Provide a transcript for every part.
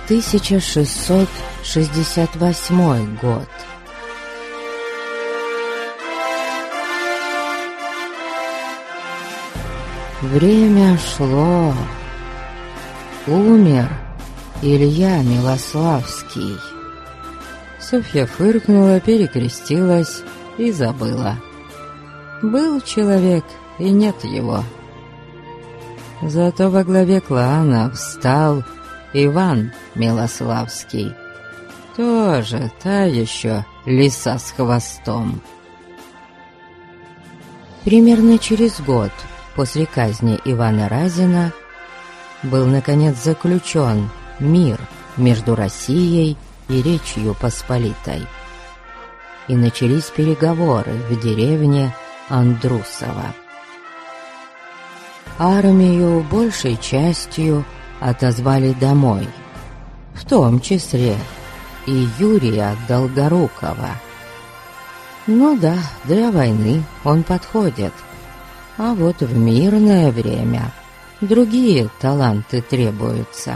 1668 год. Время шло. Умер Илья Милославский. Софья фыркнула, перекрестилась и забыла. Был человек, и нет его. Зато во главе клана встал Иван Милославский. Тоже та еще лиса с хвостом. Примерно через год после казни Ивана Разина был, наконец, заключен мир между Россией и Речью Посполитой. И начались переговоры в деревне Андрусово. Армию большей частью отозвали домой, в том числе и Юрия Долгорукова. Ну да, для войны он подходит, а вот в мирное время другие таланты требуются.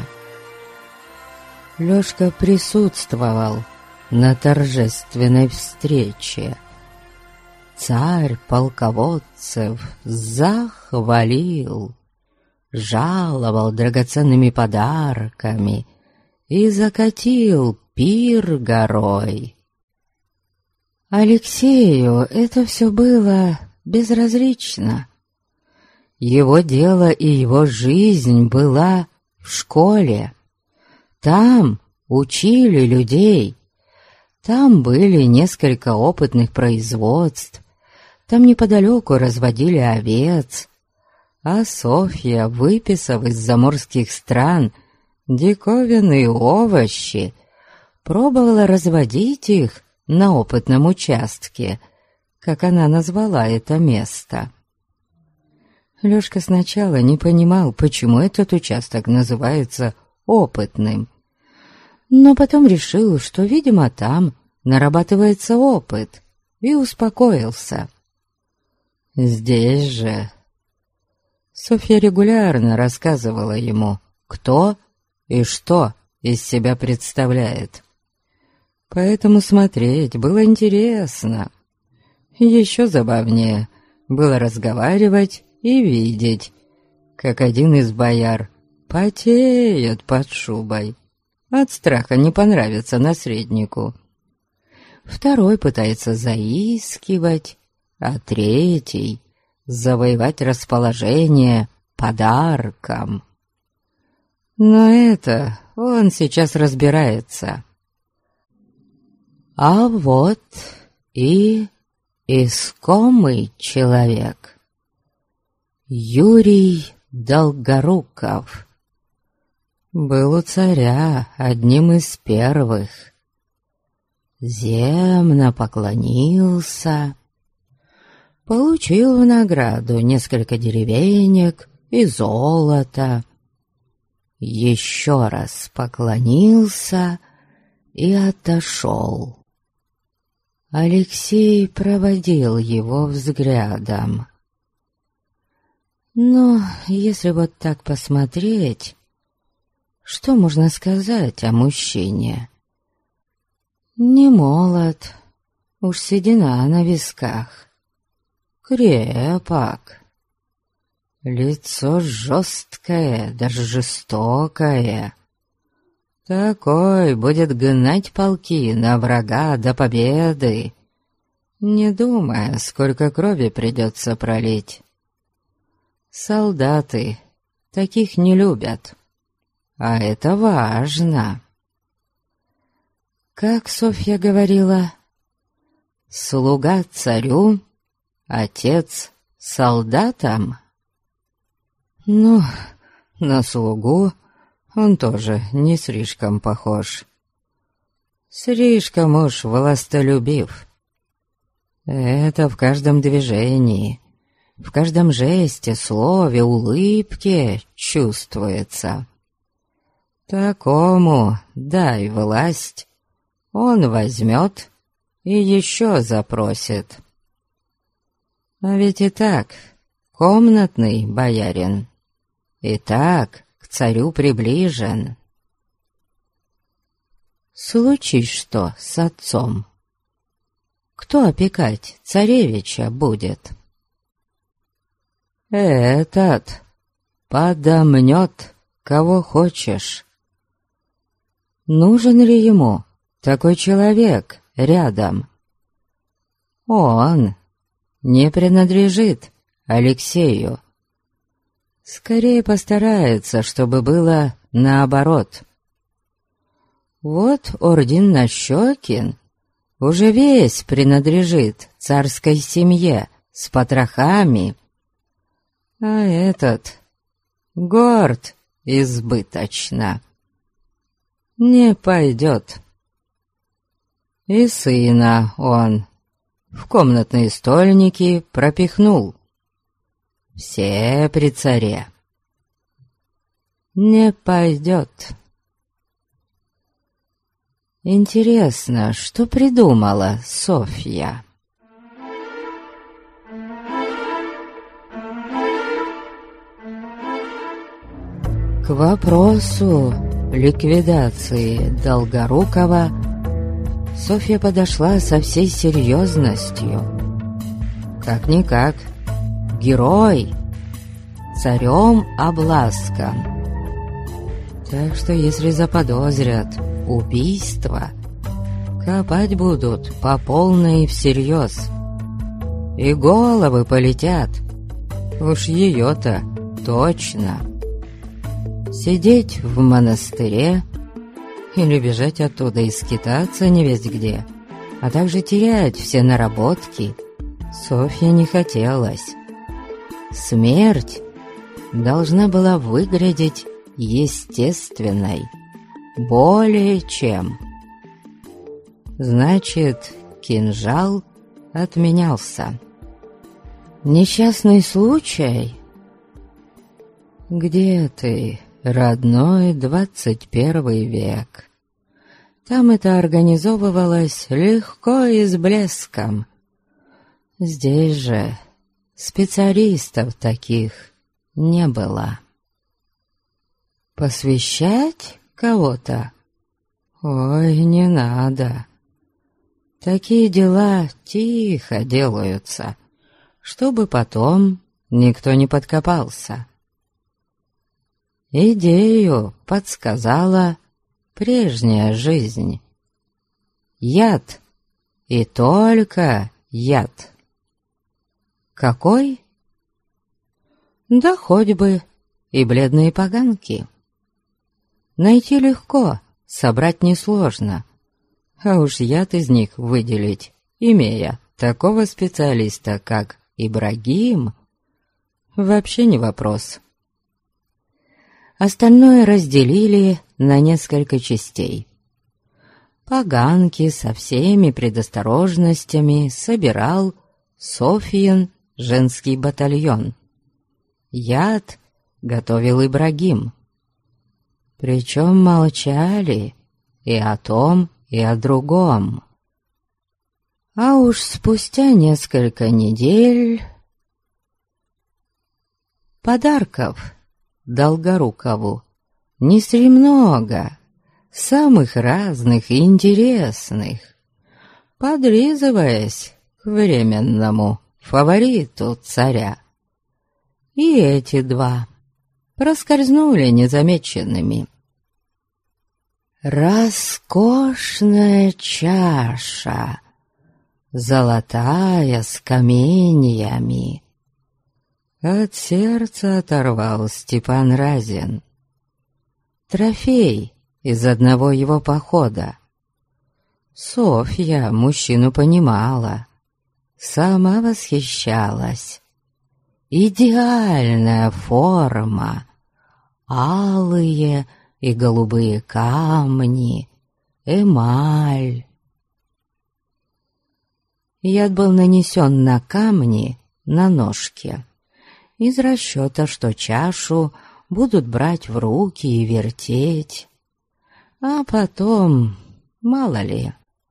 Лёшка присутствовал на торжественной встрече. Царь полководцев захвалил, жаловал драгоценными подарками и закатил пир горой. Алексею это все было безразлично. Его дело и его жизнь была в школе. Там учили людей. Там были несколько опытных производств. Там неподалеку разводили овец. А Софья, выписав из заморских стран диковинные овощи, пробовала разводить их на опытном участке, как она назвала это место. Лёшка сначала не понимал, почему этот участок называется опытным, но потом решил, что, видимо, там нарабатывается опыт, и успокоился. Здесь же Софья регулярно рассказывала ему, кто и что из себя представляет. Поэтому смотреть было интересно. Еще забавнее было разговаривать и видеть, как один из бояр потеет под шубой. От страха не понравится наследнику. Второй пытается заискивать, а третий — завоевать расположение подарком. Но это он сейчас разбирается. А вот и искомый человек. Юрий Долгоруков был у царя одним из первых. Земно поклонился, получил в награду несколько деревенек и золото. Еще раз поклонился и отошел. Алексей проводил его взглядом. Но если вот так посмотреть, что можно сказать о мужчине? Не молод, уж седина на висках. Крепок. Лицо жесткое, даже жестокое. Такой будет гнать полки на врага до победы, не думая, сколько крови придется пролить. Солдаты таких не любят, а это важно. Как Софья говорила, слуга царю, отец солдатам. Ну, на слугу он тоже не слишком похож. Слишком уж властолюбив. Это в каждом движении, в каждом жесте, слове, улыбке чувствуется. Такому дай власть, он возьмет и еще запросит. А ведь и так комнатный боярин, и так к царю приближен. случись что с отцом, кто опекать царевича будет? Этот подомнет, кого хочешь. Нужен ли ему такой человек рядом? Он не принадлежит Алексею. Скорее постарается, чтобы было наоборот. Вот орден Нащекин уже весь принадлежит царской семье с потрохами, а этот горд избыточно. Не пойдет. И сына он в комнатные стольники пропихнул. Все при царе. Не пойдет. Интересно, что придумала Софья? К вопросу ликвидации Долгорукова Софья подошла со всей серьезностью. Как-никак, герой, царем обласкан. Так что если заподозрят убийство, копать будут по полной и всерьез. И головы полетят, уж ее-то точно. Сидеть в монастыре или бежать оттуда и скитаться невесть где, а также терять все наработки, Софье не хотелось. Смерть должна была выглядеть естественной, более чем. Значит, кинжал отменялся. Несчастный случай? Где ты, родной 21 век? Там это организовывалось легко и с блеском. Здесь же специалистов таких не было. Посвящать кого-то? Ой, не надо. Такие дела тихо делаются, чтобы потом никто не подкопался. Идею подсказала прежняя жизнь. Яд, и только яд. Какой? Да хоть бы и бледные поганки. Найти легко, собрать несложно, а уж яд из них выделить, имея такого специалиста, как Ибрагим, вообще не вопрос. Остальное разделили на несколько частей. Поганки со всеми предосторожностями собирал Софьин женский батальон. Яд готовил Ибрагим. Причем молчали и о том, и о другом. А уж спустя несколько недель подарков Долгорукову несли много, самых разных и интересных, подлизываясь к временному фавориту царя. И эти два проскользнули незамеченными. Роскошная чаша, золотая с каменьями. От сердца оторвал Степан Разин. Трофей из одного его похода. Софья мужчину понимала, сама восхищалась. Идеальная форма, алые и голубые камни, эмаль. Яд был нанесен на камни на ножке, из расчета, что чашу будут брать в руки и вертеть, а потом, мало ли.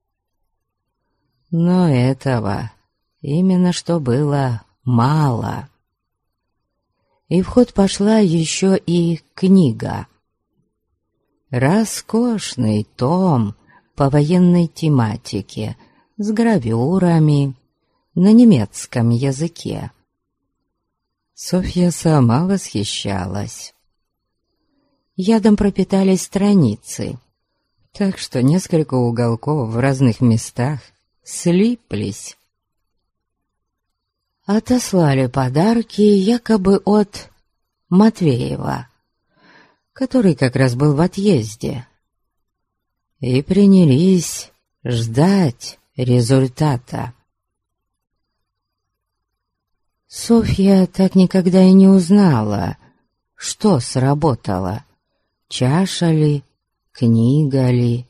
Но этого именно что было мало. И в ход пошла еще и книга. Роскошный том по военной тематике с гравюрами на немецком языке. Софья сама восхищалась. Ядом пропитались страницы, так что несколько уголков в разных местах слиплись. Отослали подарки якобы от Матвеева, который как раз был в отъезде, и принялись ждать результата. Софья так никогда и не узнала, что сработало, чаша ли, книга ли.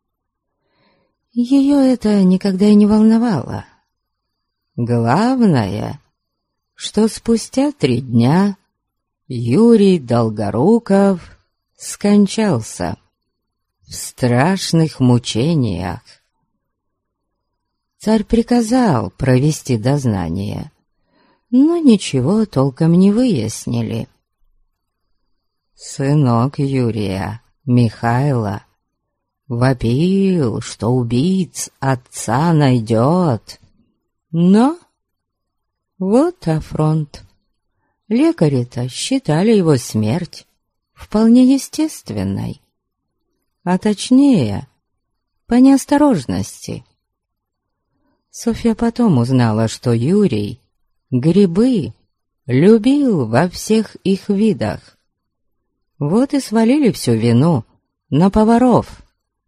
Ее это никогда и не волновало. Главное, что спустя 3 дня Юрий Долгоруков скончался в страшных мучениях. Царь приказал провести дознание, но ничего толком не выяснили. Сынок Юрия, Михайло, вопил, что убийц отца найдет. Но вот афронт. Лекари-то считали его смерть вполне естественной, а точнее, по неосторожности. Софья потом узнала, что Юрий грибы любил во всех их видах. Вот и свалили всю вину на поваров.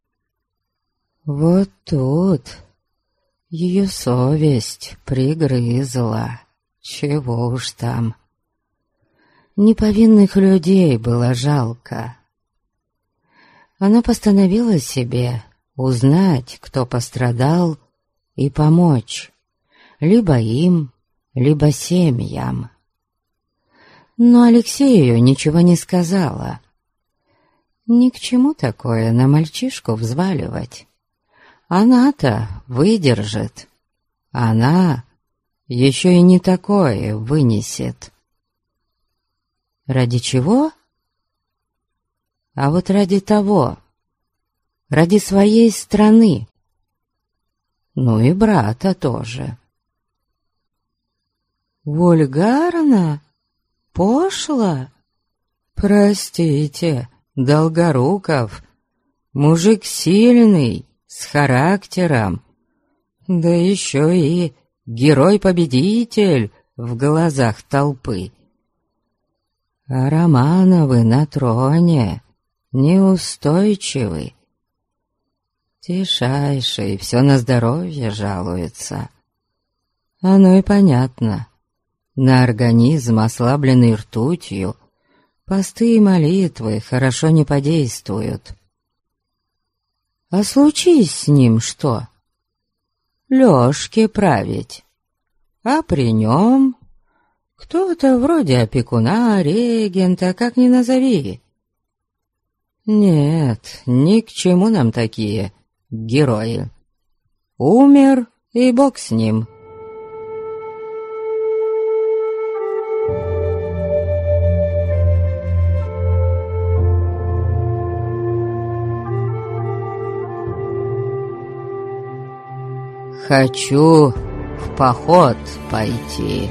Вот тут ее совесть пригрызла, чего уж там. Неповинных людей было жалко. Она постановила себе узнать, кто пострадал, и помочь, либо им, либо семьям. Но Алексею ничего не сказала. Ни к чему такое на мальчишку взваливать. Она-то выдержит. Она еще и не такое вынесет. Ради чего? А вот ради того. Ради своей страны. Ну и брата тоже. Вульгарно? Пошло? Простите, Долгоруков, мужик сильный, с характером, да еще и герой-победитель в глазах толпы. А Романовы на троне неустойчивы. Тишайший все на здоровье жалуется. Оно и понятно. На организм, ослабленный ртутью, посты и молитвы хорошо не подействуют. А случись с ним что? Лёшке править. А при нем кто-то вроде опекуна, регента, как ни назови. Нет, ни к чему нам такие герои. Умер, и бог с ним. Хочу в поход пойти.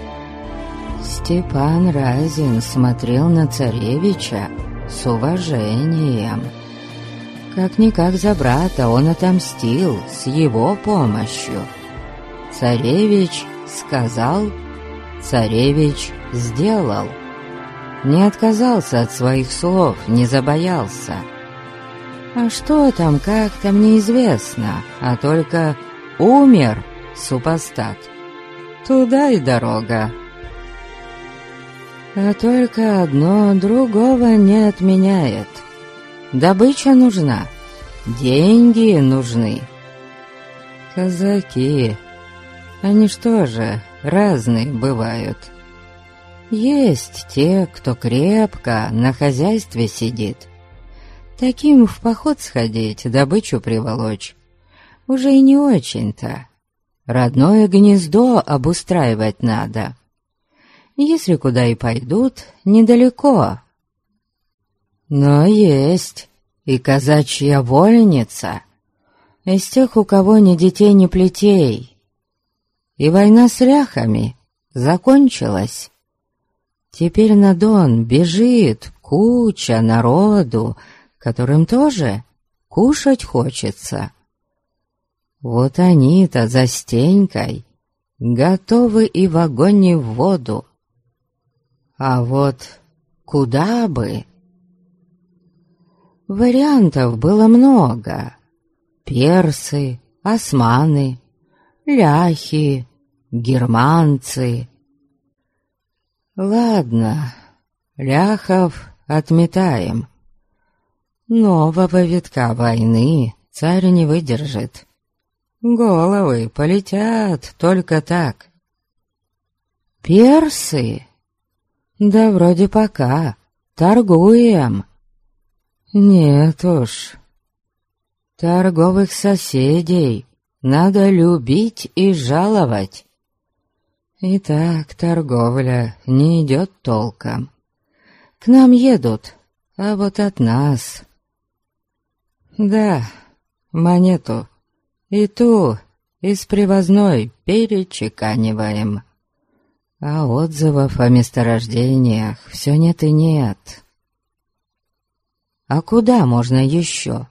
Степан Разин смотрел на царевича с уважением. Как-никак за брата он отомстил с его помощью. Царевич сказал, царевич сделал. Не отказался от своих слов, не забоялся. А что там, как там, неизвестно, а только умер супостат. Туда и дорога. А только одно другого не отменяет. Добыча нужна, деньги нужны. Казаки, они что же, разные бывают. Есть те, кто крепко на хозяйстве сидит. Таким в поход сходить, добычу приволочь уже и не очень-то. Родное гнездо обустраивать надо. Если куда и пойдут, недалеко. Но есть и казачья вольница, из тех, у кого ни детей, ни плетей. И война с ляхами закончилась. Теперь на Дон бежит куча народу, которым тоже кушать хочется. Вот они-то за Стенькой готовы и в огонь, и в воду. А вот куда бы? Вариантов было много. Персы, османы, ляхи, германцы. Ладно, ляхов отметаем. Нового витка войны царь не выдержит. Головы полетят только так. Персы? Да вроде пока. Торгуем. Нет уж. Торговых соседей надо любить и жаловать. И так торговля не идет толком. К нам едут, а вот от нас... Да, монету и ту из привозной перечеканиваем. А отзывов о месторождениях все нет и нет. А куда можно еще?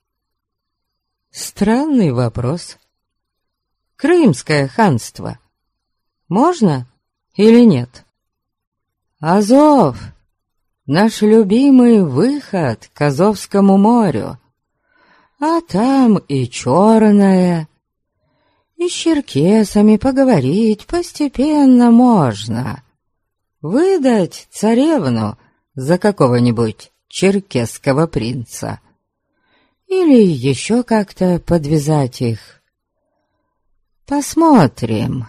Странный вопрос. Крымское ханство. Можно или нет? Азов — наш любимый выход к Азовскому морю. А там и Черное. И с черкесами поговорить постепенно можно. Выдать царевну за какого-нибудь черкесского принца. Или еще как-то подвязать их. Посмотрим.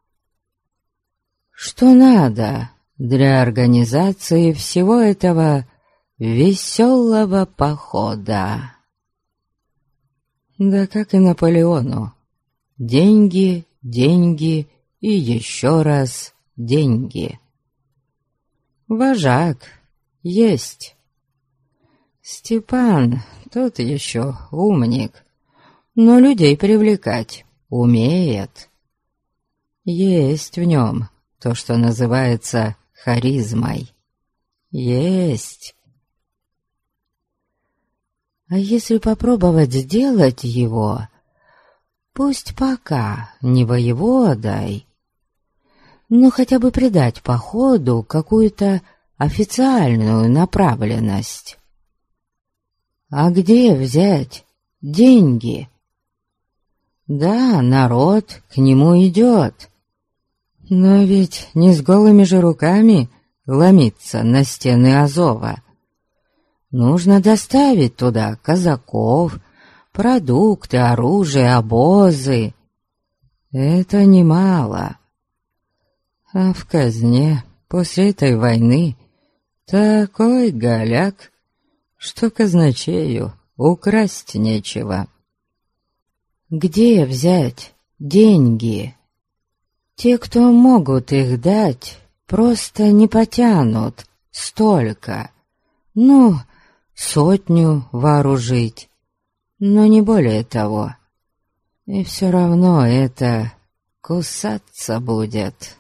Что надо для организации всего этого веселого похода? Да как и Наполеону. Деньги, деньги и еще раз деньги. Вожак есть. Степан тот еще умник, но людей привлекать умеет. Есть в нем то, что называется харизмой. Есть. А если попробовать сделать его, пусть пока не воеводой, но хотя бы придать походу какую-то официальную направленность? А где взять деньги? Да, народ к нему идет, но ведь не с голыми же руками ломиться на стены Азова. Нужно доставить туда казаков, продукты, оружие, обозы. Это немало. А в казне после этой войны такой голяк, что казначею украсть нечего. Где взять деньги? Те, кто могут их дать, просто не потянут столько. Ну, 100 вооружить, но не более того. И все равно это кусаться будет.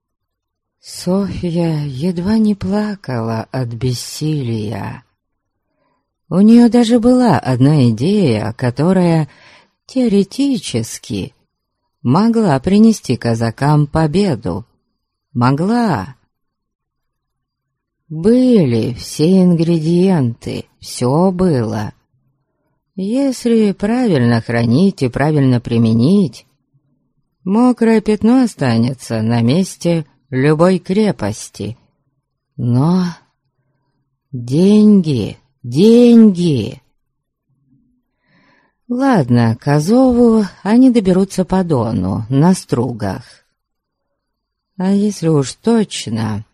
Софья едва не плакала от бессилия. У нее даже была одна идея, которая теоретически могла принести казакам победу. Могла. Были все ингредиенты, все было. Если правильно хранить и правильно применить, мокрое пятно останется на месте любой крепости. Но деньги, деньги! Ладно, к Азову они доберутся по Дону, на стругах. А если уж точно...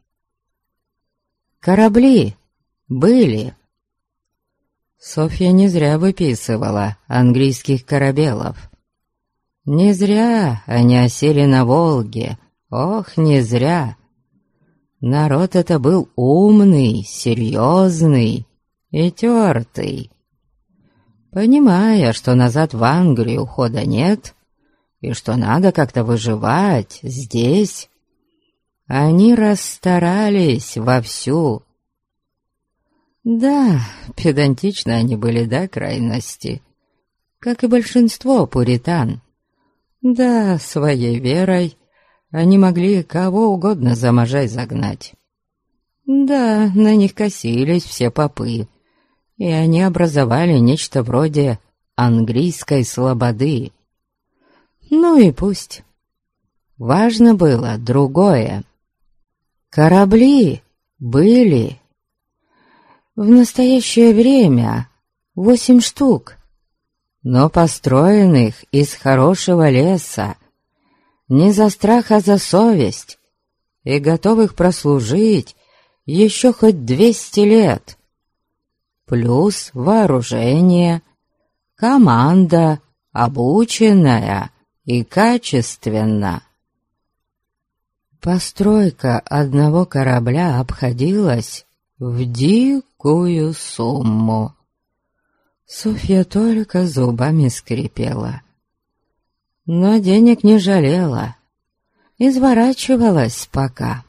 Корабли были. Софья не зря выписывала английских корабелов. Не зря они осели на Волге. Ох, не зря. Народ это был умный, серьезный и тертый. Понимая, что назад в Англию хода нет, и что надо как-то выживать здесь, они расстарались вовсю. Да, педантичны они были до крайности, как и большинство пуритан. Да, своей верой они могли кого угодно за можжой загнать. Да, на них косились все попы, и они образовали нечто вроде английской слободы. Ну и пусть. Важно было другое. Корабли были. В настоящее время 8 штук, но построенных из хорошего леса, не за страх, а за совесть, и готовых прослужить еще хоть 200 лет. Плюс вооружение, команда, обученная и качественно. Постройка одного корабля обходилась в дикую сумму. Софья только зубами скрипела, но денег не жалела, изворачивалась пока.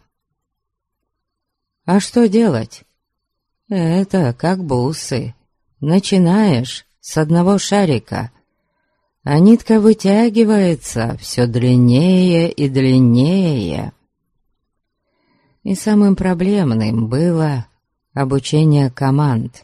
А что делать? Это как бусы. Начинаешь с одного шарика, а нитка вытягивается все длиннее и длиннее. И самым проблемным было обучение команд.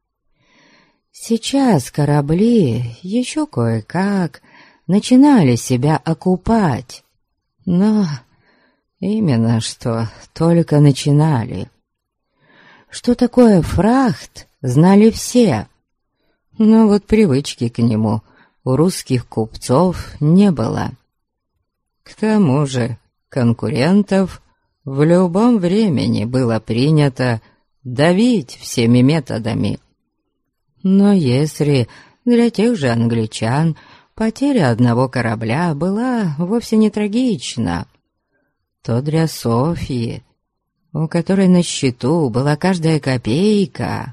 Сейчас корабли еще кое-как начинали себя окупать, но именно что только начинали. Что такое фрахт, знали все, но вот привычки к нему у русских купцов не было. К тому же конкурентов в любом времени было принято давить всеми методами. Но если для тех же англичан потеря одного корабля была вовсе не трагична, то для Софьи, у которой на счету была каждая копейка.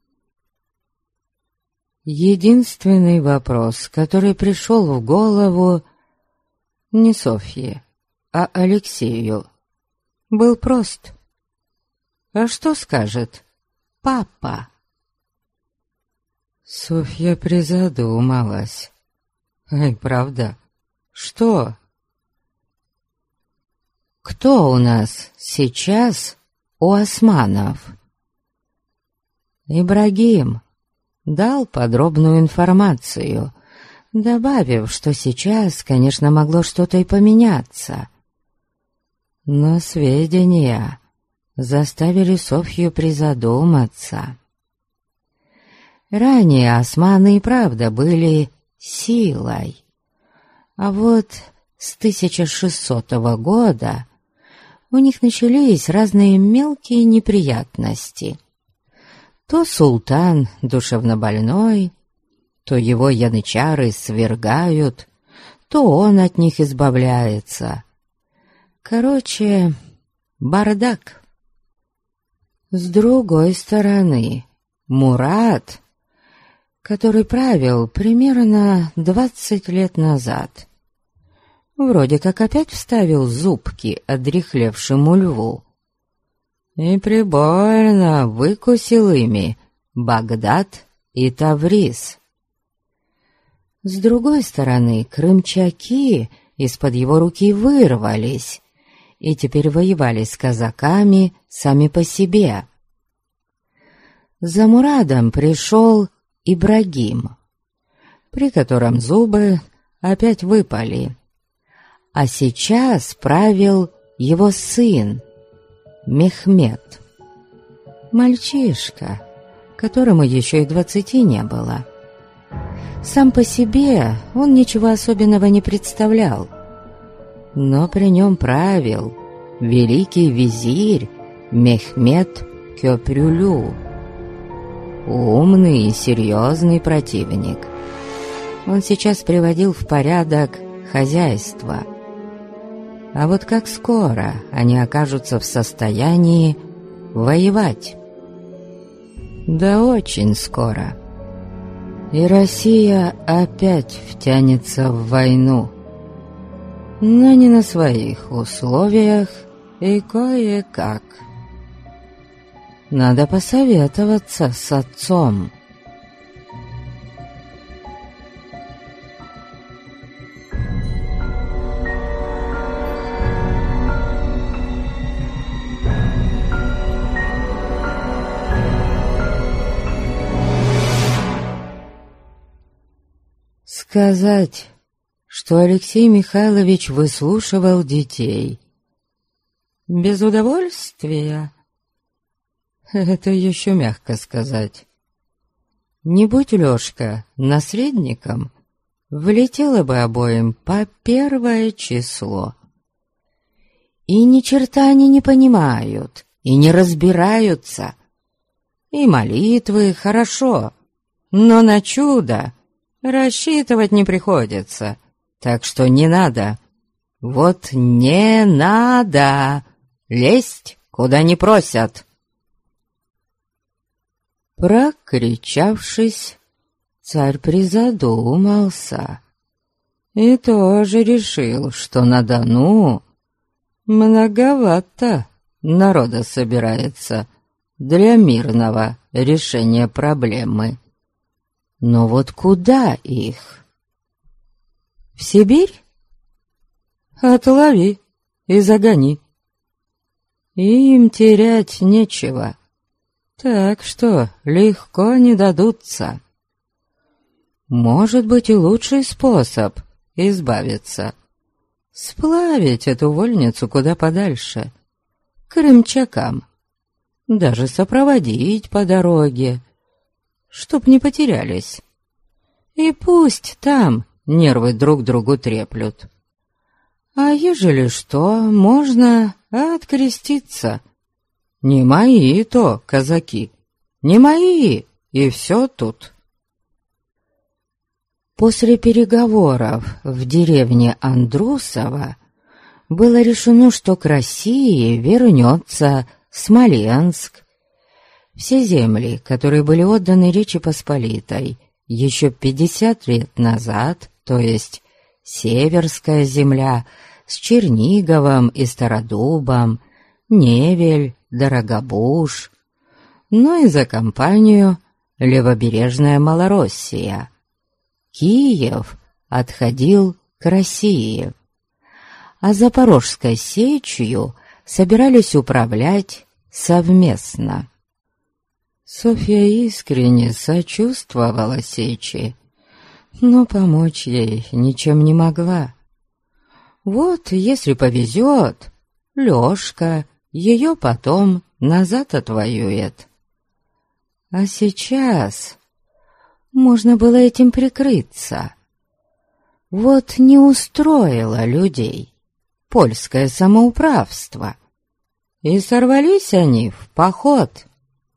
Единственный вопрос, который пришел в голову не Софье, а Алексею, был прост. А что скажет папа? Софья призадумалась. Ай, правда, что? Кто у нас сейчас у османов? Ибрагим дал подробную информацию, добавив, что сейчас, конечно, могло что-то и поменяться. Но сведения заставили Софью призадуматься. Ранее османы и правда были силой, а вот с 1600 года у них начались разные мелкие неприятности. То султан душевнобольной, то его янычары свергают, то он от них избавляется. Короче, бардак. С другой стороны, Мурат, который правил примерно 20 лет назад, вроде как опять вставил зубки одряхлевшему льву и прибольно выкусил ими Багдад и Тавриз. С другой стороны, крымчаки из-под его руки вырвались и теперь воевали с казаками сами по себе. За Мурадом пришел Ибрагим, при котором зубы опять выпали, а сейчас правил его сын Мехмед. Мальчишка, которому еще и 20 не было. Сам по себе он ничего особенного не представлял, но при нем правил великий визирь Мехмед Кёпрюлю, умный и серьезный противник. Он сейчас приводил в порядок хозяйство. А вот как скоро они окажутся в состоянии воевать? Да очень скоро. и Россия опять втянется в войну, но не на своих условиях и кое-как. Надо посоветоваться с отцом. Сказать, что Алексей Михайлович выслушивал детей без удовольствия, это еще мягко сказать. Не будь Лёшка наследником, влетело бы обоим по 1 число. И ни черта они не понимают, и не разбираются. И молитвы хорошо, но на чудо рассчитывать не приходится, так что не надо. Вот не надо лезть, куда не просят. Прокричавшись, царь призадумался и тоже решил, что на Дону многовато народа собирается для мирного решения проблемы. Но вот куда их? В Сибирь? Отлови и загони. Им терять нечего, так что легко не дадутся. Может быть и лучший способ избавиться — сплавить эту вольницу куда подальше, к крымчакам, даже сопроводить по дороге, чтоб не потерялись. И пусть там нервы друг другу треплют. А ежели что, можно откреститься. Не мои то казаки, не мои, и все тут. После переговоров в деревне Андрусово было решено, что к России вернется Смоленск. Все земли, которые были отданы Речи Посполитой еще 50 лет назад, то есть Северская земля с Черниговом и Стародубом, Невель, Дорогобуж, но и за компанию левобережная Малороссия. Киев отходил к России, а Запорожской сечью собирались управлять совместно. Софья искренне сочувствовала сечи, но помочь ей ничем не могла. Вот, если повезет, Лёшка ее потом назад отвоюет. А сейчас можно было этим прикрыться. Вот не устроило людей польское самоуправство, и сорвались они в поход.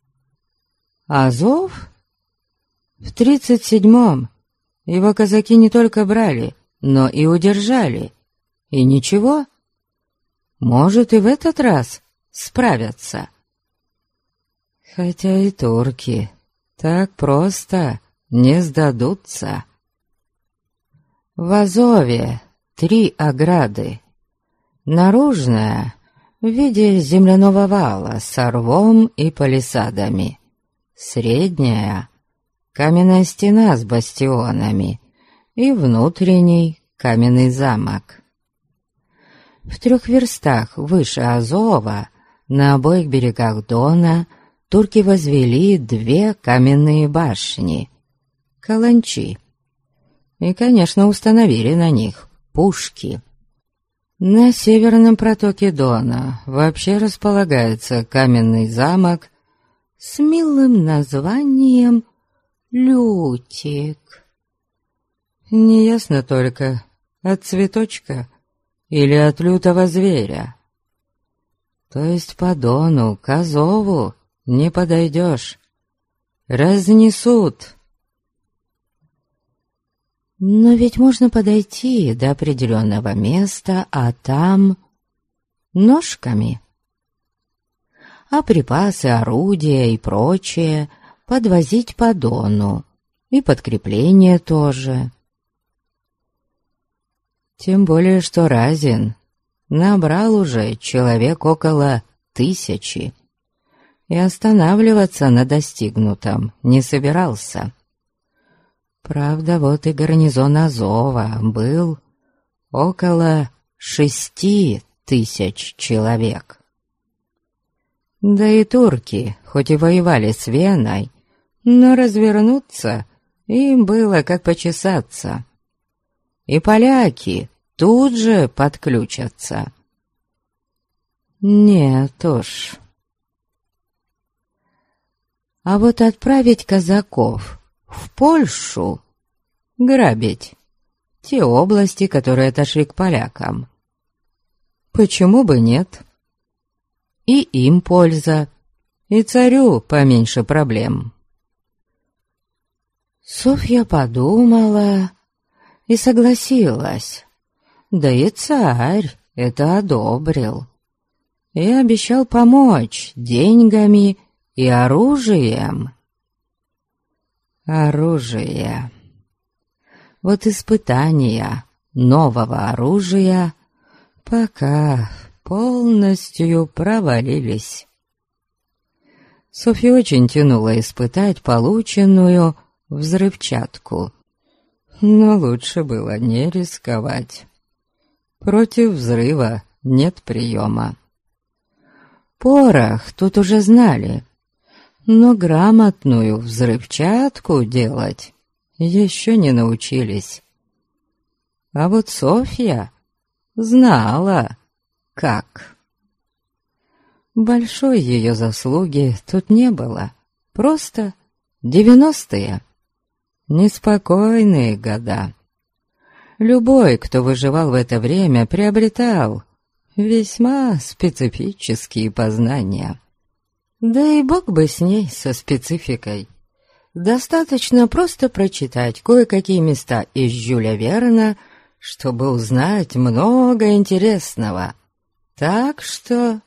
Азов? В 37-м его казаки не только брали, но и удержали. И ничего, может и в этот раз справятся. Хотя и турки так просто не сдадутся. В Азове 3 ограды. Наружная в виде земляного вала с рвом и палисадами. Средняя — каменная стена с бастионами. И внутренний каменный замок. В 3 верстах выше Азова, на обоих берегах Дона, турки возвели 2 каменные башни — каланчи. И, конечно, установили на них пушки. На северном протоке Дона вообще располагается каменный замок с милым названием Лютик. Неясно только, от цветочка или от лютого зверя. То есть по Дону к Азову не подойдешь. Разнесут. Но ведь можно подойти до определенного места, а там ножками. А припасы, орудия и прочее подвозить по Дону. И подкрепление тоже. Тем более, что Разин набрал уже человек около 1000 и останавливаться на достигнутом не собирался. Правда, вот и гарнизон Азова был около 6000 человек. Да и турки, хоть и воевали с Веной, но развернуться им было как почесаться. И поляки тут же подключатся. Нет уж. А вот отправить казаков в Польшу грабить те области, которые отошли к полякам, почему бы нет? И им польза, и царю поменьше проблем. Софья подумала и согласилась. Да и царь это одобрил и обещал помочь деньгами и оружием. Оружие. Вот испытания нового оружия пока полностью провалились. Софью очень тянуло испытать полученную взрывчатку, но лучше было не рисковать. Против взрыва нет приема. Порох тут уже знали, но грамотную взрывчатку делать еще не научились. А вот Софья знала, как. Большой ее заслуги тут не было, просто 90-е, неспокойные года. Любой, кто выживал в это время, приобретал весьма специфические познания. Да и бог бы с ней, со спецификой. Достаточно просто прочитать кое-какие места из Жюля Верна, чтобы узнать много интересного. Так что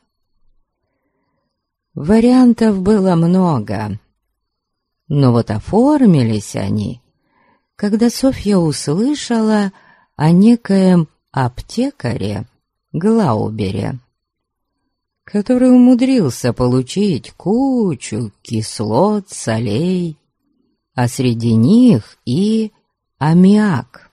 вариантов было много. Но вот оформились они, когда Софья услышала о некоем аптекаре Глаубере, который умудрился получить кучу кислот, солей, а среди них и аммиак.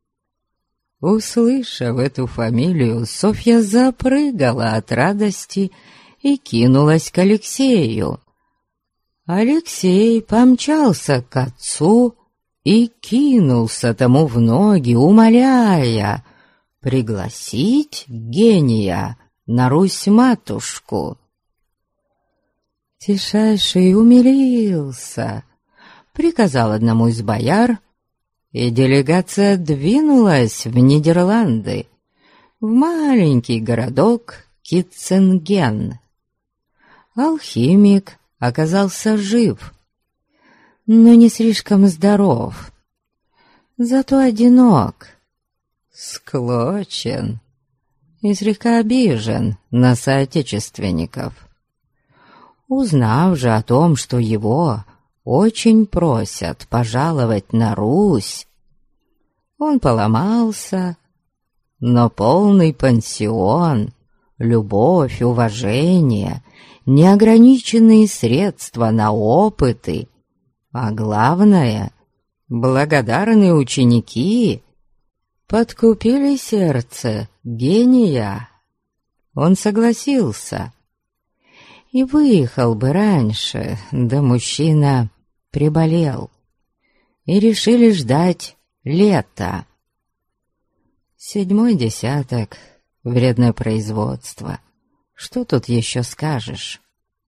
Услышав эту фамилию, Софья запрыгала от радости и кинулась к Алексею. Алексей помчался к отцу и кинулся тому в ноги, умоляя пригласить гения на Русь-матушку. Тишайший умилился, приказал одному из бояр, и делегация двинулась в Нидерланды, в маленький городок Китценген. Алхимик оказался жив, но не слишком здоров, зато одинок, склочен и слегка обижен на соотечественников. Узнав же о том, что его очень просят пожаловать на Русь, он поломался, но полный пансион, любовь, уважение, неограниченные средства на опыты, а главное, благодарные ученики подкупили сердце гения. Он согласился и выехал бы раньше, да мужчина приболел, и решили ждать лета. 7-й десяток, вредное производство. Что тут еще скажешь?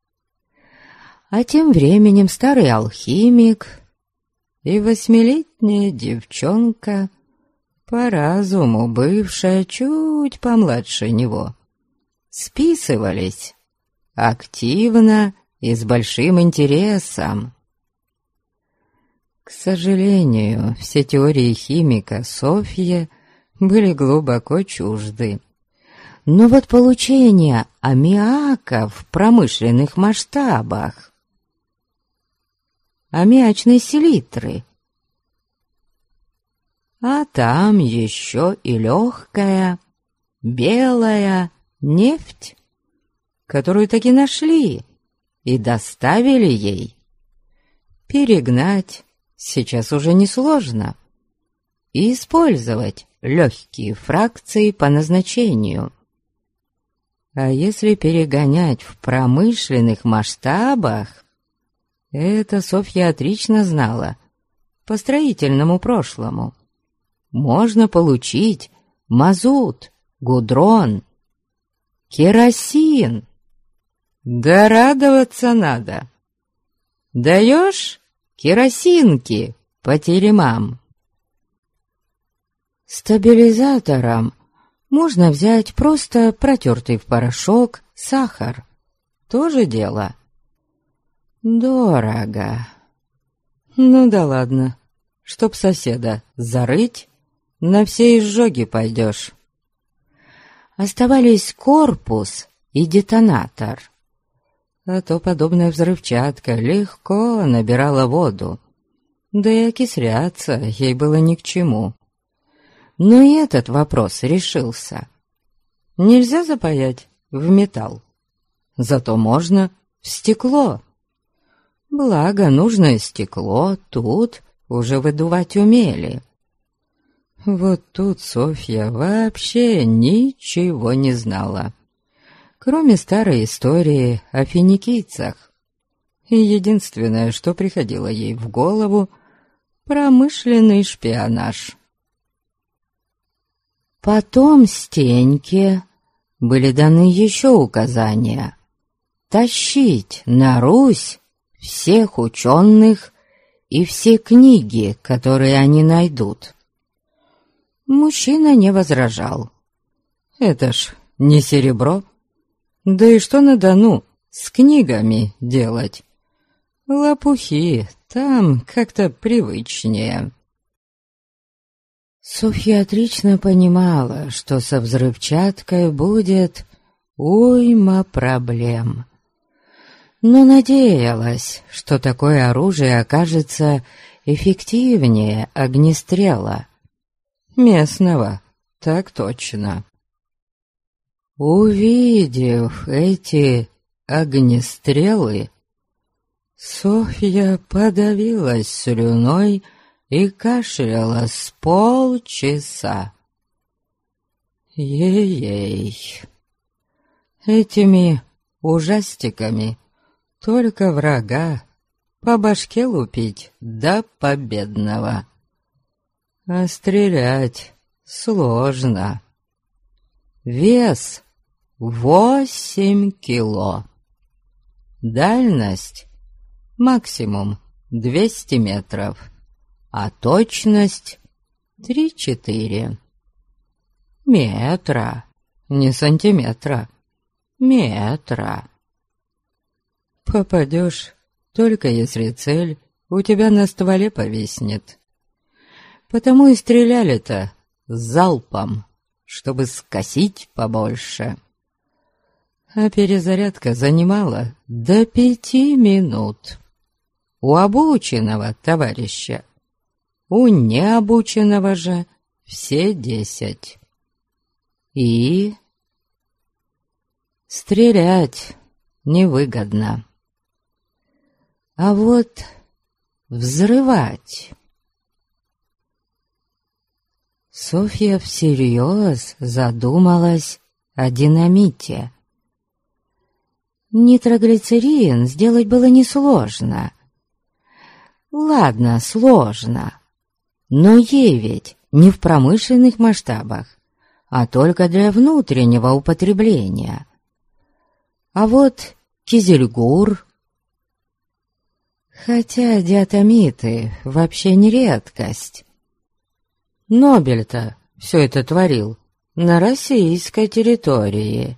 А тем временем старый алхимик и 8-летняя девчонка, по разуму бывшая чуть помладше него, списывались активно и с большим интересом. К сожалению, все теории химика Софье были глубоко чужды. Но вот получение аммиака в промышленных масштабах, аммиачной селитры, А там еще и легкая, белая нефть, которую таки нашли и доставили ей. Перегнать сейчас уже несложно. И использовать легкие фракции по назначению. А если перегонять в промышленных масштабах, это Софья отлично знала по строительному прошлому. Можно получить мазут, гудрон, керосин. Да радоваться надо. Даешь керосинки по теремам. Стабилизатором можно взять просто протертый в порошок сахар. Тоже дело. Дорого. Ну да ладно. Чтоб соседа зарыть, на все изжоги пойдешь. Оставались корпус и детонатор. А то подобная взрывчатка легко набирала воду. Да и окисляться ей было ни к чему. Но и этот вопрос решился. Нельзя запаять в металл. Зато можно в стекло. Благо, нужное стекло тут уже выдувать умели. Вот тут Софья вообще ничего не знала, кроме старой истории о финикийцах. И единственное, что приходило ей в голову — промышленный шпионаж. Потом Стеньке были даны еще указания тащить на Русь всех ученых и все книги, которые они найдут. Мужчина не возражал. Это ж не серебро. Да и что на Дону с книгами делать? Лопухи, там как-то привычнее. Софья отлично понимала, что со взрывчаткой будет уйма проблем. Но надеялась, что такое оружие окажется эффективнее огнестрела. Местного, так точно. Увидев эти огнестрелы, Софья подавилась слюной и кашляла с полчаса. Ей-ей, этими ужастиками только врага по башке лупить до победного. А стрелять сложно. Вес 8 кило. Дальность максимум 200 метров, а точность 3-4. Метра, не сантиметра, метра. Попадешь, только если цель у тебя на стволе повиснет. Потому и стреляли-то залпом, чтобы скосить побольше. А перезарядка занимала до 5 минут. У обученного товарища, у необученного же все 10. И стрелять невыгодно. А вот взрывать... Софья всерьез задумалась о динамите. Нитроглицерин сделать было несложно. Ладно, сложно. Но ей ведь не в промышленных масштабах, а только для внутреннего употребления. А вот кизельгур... Хотя диатомиты вообще не редкость. Нобель-то все это творил на российской территории.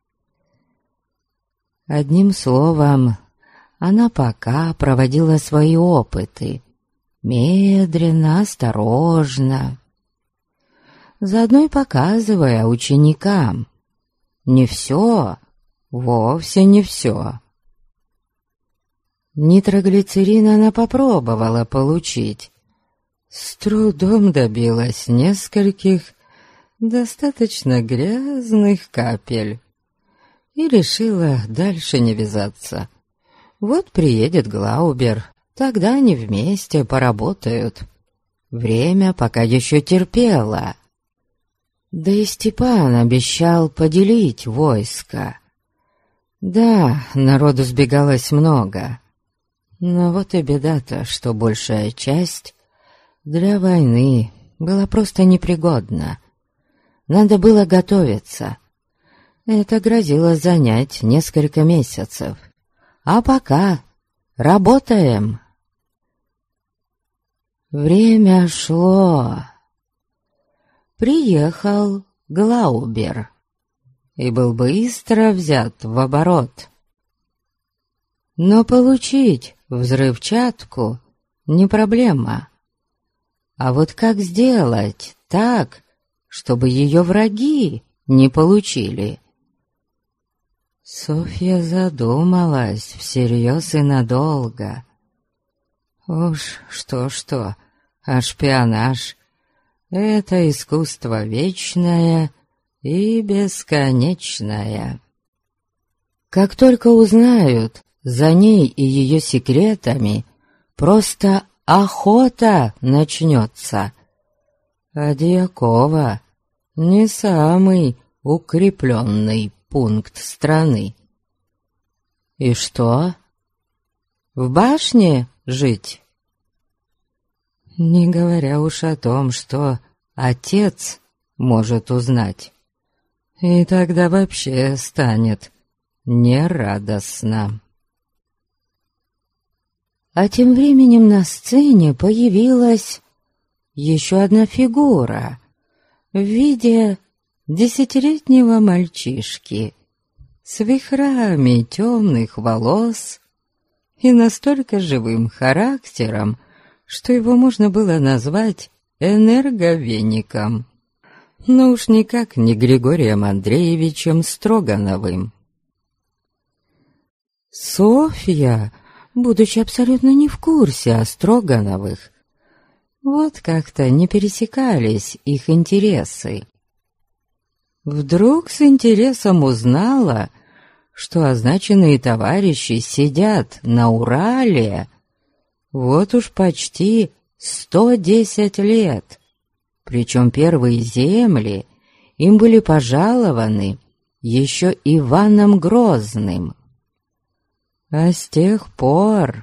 Одним словом, она пока проводила свои опыты, медленно, осторожно, заодно и показывая ученикам не все, вовсе не все. Нитроглицерин она попробовала получить, с трудом добилась нескольких достаточно грязных капель и решила дальше не вязаться. Вот приедет Глаубер, тогда они вместе поработают. Время пока еще терпело. Да и Степан обещал поделить войско. Да, народу сбегалось много, но вот и беда-то, что большая часть для войны была просто непригодна. Надо было готовиться. Это грозило занять несколько месяцев. А пока работаем. Время шло. Приехал Глаубер и был быстро взят в оборот. Но получить взрывчатку не проблема. А вот как сделать так, чтобы ее враги не получили? Софья задумалась всерьез и надолго. Уж что-что, а шпионаж — это искусство вечное и бесконечное. Как только узнают за ней и ее секретами, просто охота начнется. А Дьякова не самый укрепленный пункт страны. И что? В башне жить? Не говоря уж о том, что отец может узнать. И тогда вообще станет нерадостно. А тем временем на сцене появилась еще одна фигура в виде 10-летнего мальчишки с вихрами темных волос и настолько живым характером, что его можно было назвать энерговеником, но уж никак не Григорием Андреевичем Строгановым. Софья, будучи абсолютно не в курсе о Строгановых, вот как-то не пересекались их интересы. Вдруг с интересом узнала, что означенные товарищи сидят на Урале вот уж почти 110 лет, причем первые земли им были пожалованы еще Иваном Грозным. А с тех пор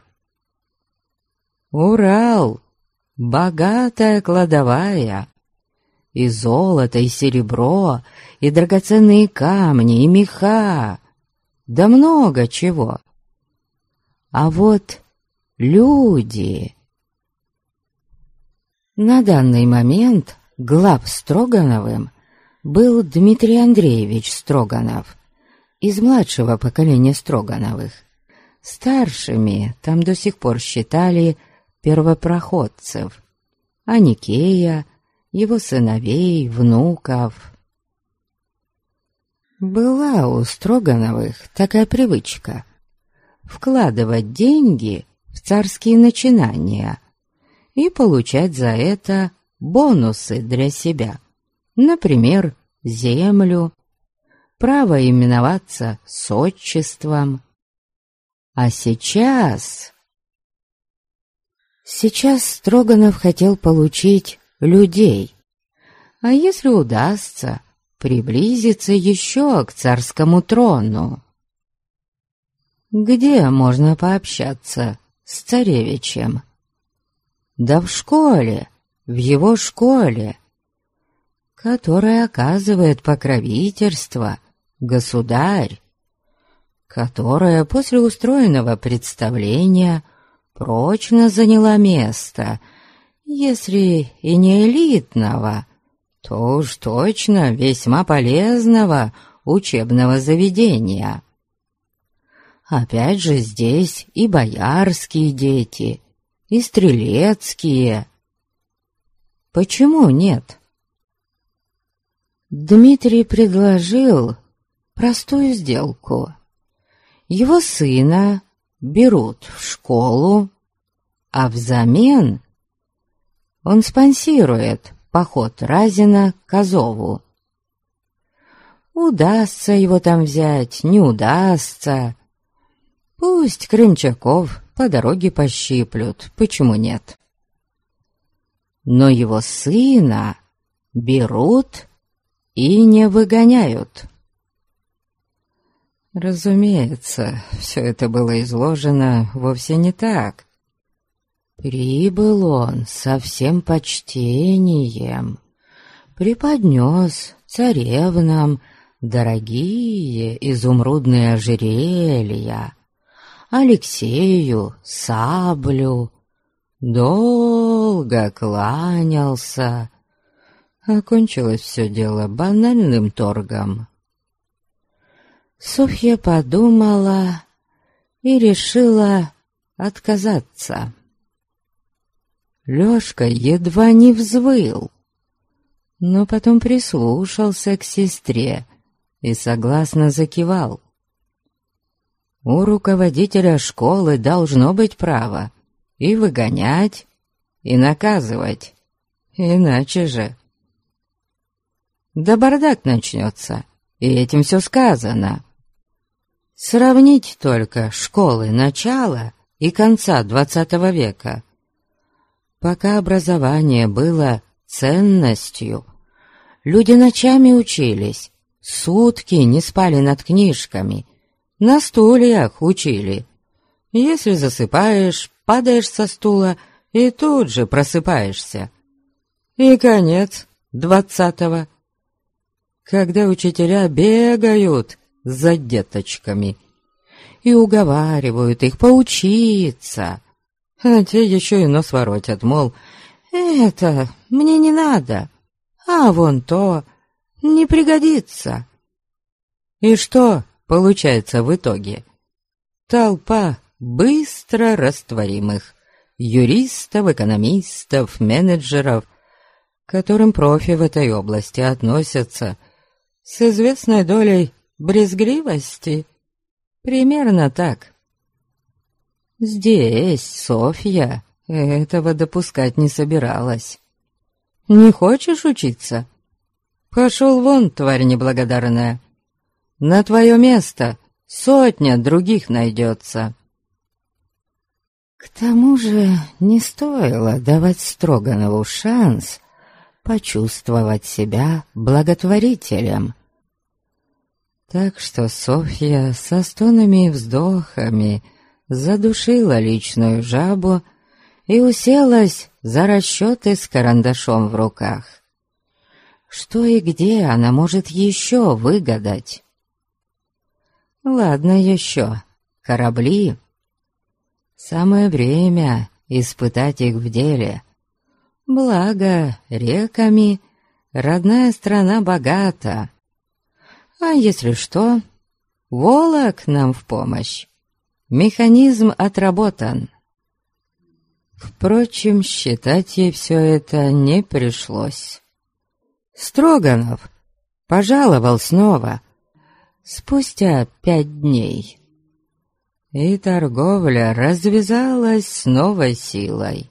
Урал — богатая кладовая, и золото, и серебро, и драгоценные камни, и меха, да много чего. А вот люди... На данный момент глав Строгановым был Дмитрий Андреевич Строганов из младшего поколения Строгановых. Старшими там до сих пор считали первопроходцев, Аникея, его сыновей, внуков. Была у Строгановых такая привычка — вкладывать деньги в царские начинания и получать за это бонусы для себя, например, землю, право именоваться сотчеством. А сейчас Строганов хотел получить людей, а если удастся, приблизиться еще к царскому трону. Где можно пообщаться с царевичем? Да в школе, в его школе, которая оказывает покровительство государь, которая после устроенного представления прочно заняла место, если и не элитного, то уж точно весьма полезного учебного заведения. Опять же здесь и боярские дети, и стрелецкие. Почему нет? Дмитрий предложил простую сделку. Его сына берут в школу, а взамен он спонсирует поход Разина к Азову. Удастся его там взять, не удастся. Пусть крымчаков по дороге пощиплют, почему нет? Но его сына берут и не выгоняют. Разумеется, все это было изложено вовсе не так. Прибыл он со всем почтением, преподнес царевнам дорогие изумрудные ожерелья, Алексею саблю, долго кланялся. Окончилось все дело банальным торгом. Софья подумала и решила отказаться. Лёшка едва не взвыл, но потом прислушался к сестре и согласно закивал. У руководителя школы должно быть право и выгонять, и наказывать, иначе же. Да бардак начнется, и этим все сказано. Сравнить только школы начала и конца XX века. Пока образование было ценностью, люди ночами учились, сутки не спали над книжками, на стульях учили. Если засыпаешь, падаешь со стула и тут же просыпаешься. И конец 20-го, когда учителя бегают за деточками и уговаривают их поучиться, а те еще и нос воротят, мол, это мне не надо, а вон то не пригодится. И что получается в итоге? Толпа быстро растворимых юристов, экономистов, менеджеров, к которым профи в этой области относятся с известной долей брезгливости. Примерно так. Здесь Софья этого допускать не собиралась. Не хочешь учиться? Пошел вон, тварь неблагодарная. На твое место 100 других найдется. К тому же не стоило давать Строганову шанс почувствовать себя благотворителем. Так что Софья со стонами и вздохами задушила личную жабу и уселась за расчеты с карандашом в руках. Что и где она может еще выгадать? Ладно еще, корабли. Самое время испытать их в деле. Благо, реками родная страна богата. А если что, Волок нам в помощь. Механизм отработан. Впрочем, считать ей все это не пришлось. Строганов пожаловал снова, спустя 5 дней. И торговля развязалась с новой силой.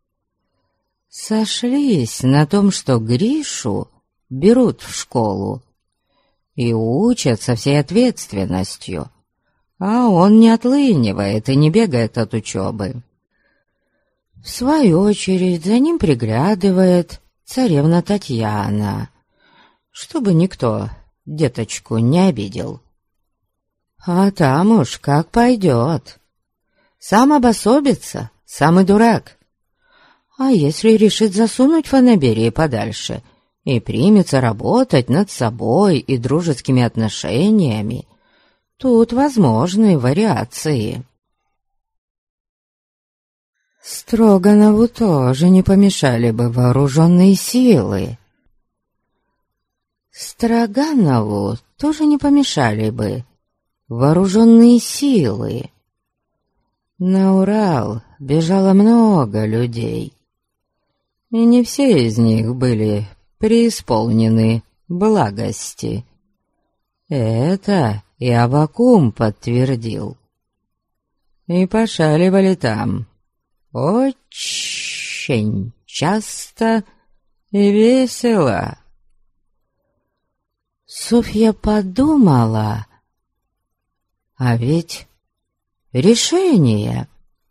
Сошлись на том, что Гришу берут в школу и учат со всей ответственностью, а он не отлынивает и не бегает от учебы. В свою очередь за ним приглядывает царевна Татьяна, чтобы никто деточку не обидел. А там уж как пойдет. Сам обособится, сам и дурак. А если решит засунуть фанаберии подальше и примется работать над собой и дружескими отношениями, тут возможны вариации. Строганову тоже не помешали бы вооруженные силы. Строганову тоже не помешали бы вооруженные силы. На Урал бежало много людей, и не все из них были преисполнены благости. Это и Аввакум подтвердил. И пошаливали там очень часто и весело. Софья подумала, а ведь решение.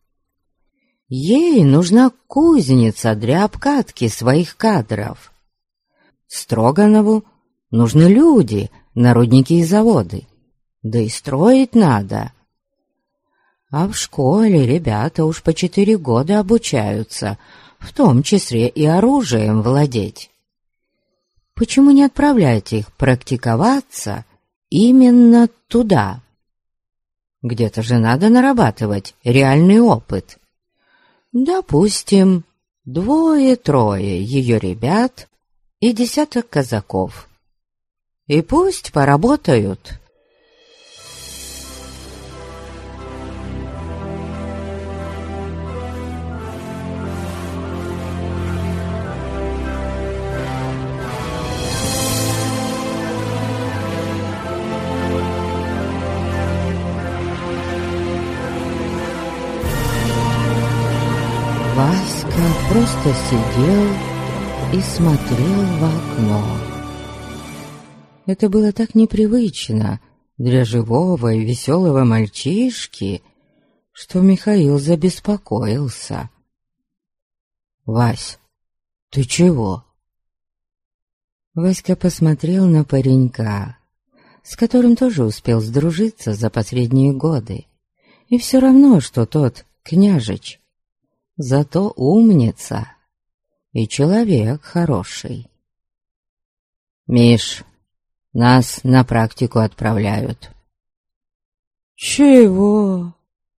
Ей нужна кузница для обкатки своих кадров. Строганову нужны люди, народники и заводы. Да и строить надо. А в школе ребята уж по 4 года обучаются, в том числе и оружием владеть. Почему не отправлять их практиковаться именно туда? Где-то же надо нарабатывать реальный опыт. Допустим, 2-3 ее ребят и 10 казаков. И пусть поработают. Васька просто сидел и смотрел в окно. Это было так непривычно для живого и веселого мальчишки, что Михаил забеспокоился. «Вась, ты чего?» Васька посмотрел на паренька, с которым тоже успел сдружиться за последние годы. И все равно, что тот княжич, зато умница и человек хороший. «Миш, нас на практику отправляют». «Чего?»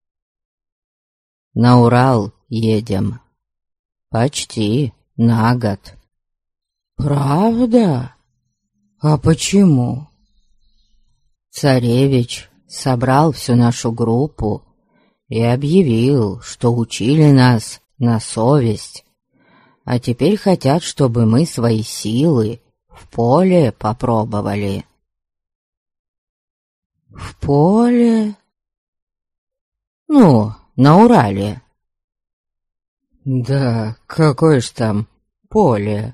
«На Урал едем. Почти на год». «Правда? А почему?» Царевич собрал всю нашу группу и объявил, что учили нас на совесть, а теперь хотят, чтобы мы свои силы в поле попробовали. В поле? Ну, на Урале. Да, какое ж там поле?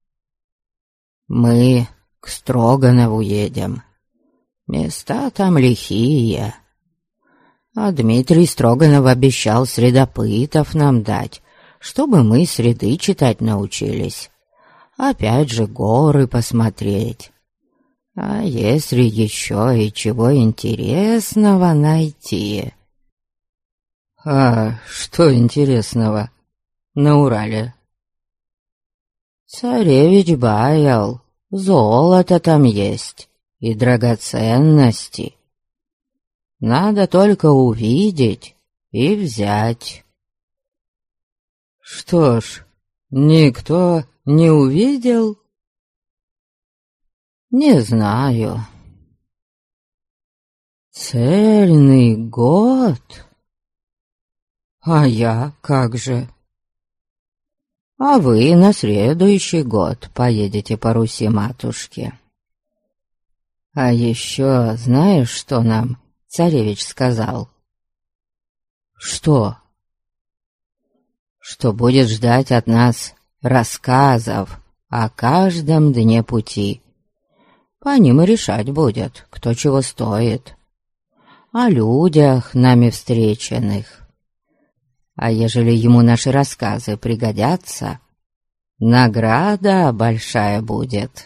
Мы к Строганову едем. Места там лихие. А Дмитрий Строганов обещал средопытов нам дать, чтобы мы среды читать научились. Опять же горы посмотреть. А если еще и чего интересного найти? А что интересного на Урале? Царевич баял, золото там есть и драгоценности. Надо только увидеть и взять. Что ж, никто не увидел? Не знаю. Цельный год? А я как же? А вы на следующий год поедете по Руси-матушке. А еще знаешь, что нам царевич сказал? Что? Что будет ждать от нас рассказов о каждом дне пути. По ним и решать будет, кто чего стоит. О людях, нами встреченных. А ежели ему наши рассказы пригодятся, награда большая будет.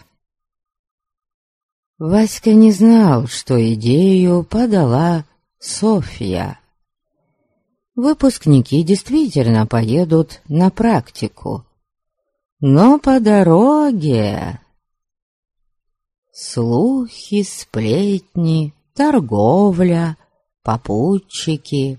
Васька не знал, что идею подала Софья. Выпускники действительно поедут на практику. Но по дороге слухи, сплетни, торговля, попутчики.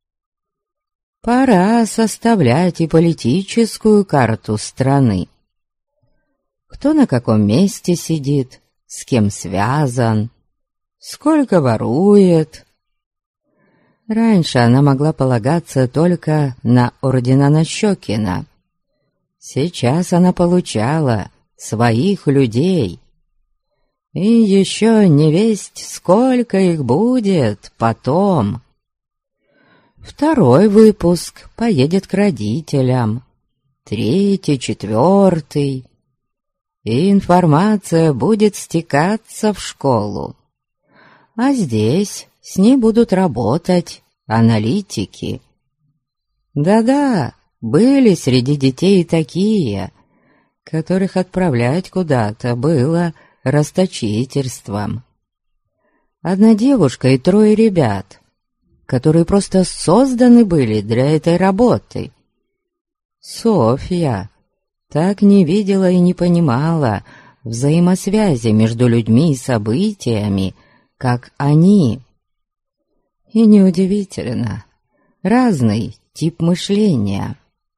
Пора составлять и политическую карту страны. Кто на каком месте сидит, с кем связан, сколько ворует. Раньше она могла полагаться только на ордена Нащекина. Сейчас она получала своих людей. И еще не весть, сколько их будет потом. Второй выпуск поедет к родителям. третий, четвертый, и информация будет стекаться в школу. А здесь с ней будут работать аналитики. Да-да, были среди детей такие, которых отправлять куда-то было расточительством. Одна девушка и 3 ребят, которые просто созданы были для этой работы. Софья так не видела и не понимала взаимосвязи между людьми и событиями, как они. И неудивительно, разный тип мышления.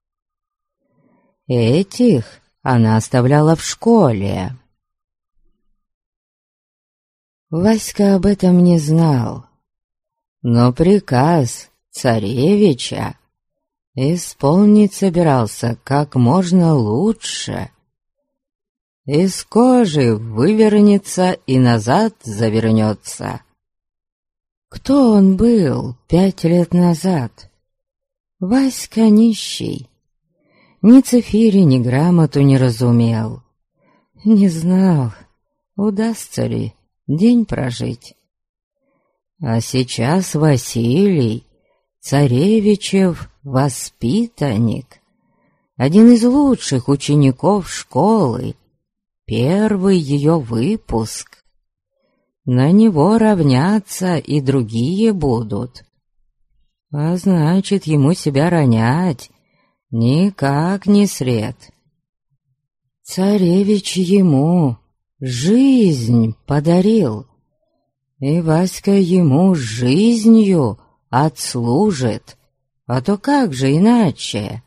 Этих она оставляла в школе. Васька об этом не знал, но приказ царевича исполнить собирался как можно лучше. Из кожи вывернется и назад завернется. Кто он был 5 лет назад? Васька нищий. Ни цифири, ни грамоту не разумел. Не знал, удастся ли день прожить. А сейчас Василий, царевичев воспитанник, один из лучших учеников школы, первый ее выпуск. На него равняться и другие будут. А значит, ему себя ронять никак не сред. Царевич ему жизнь подарил, и Васька ему жизнью отслужит, а то как же иначе?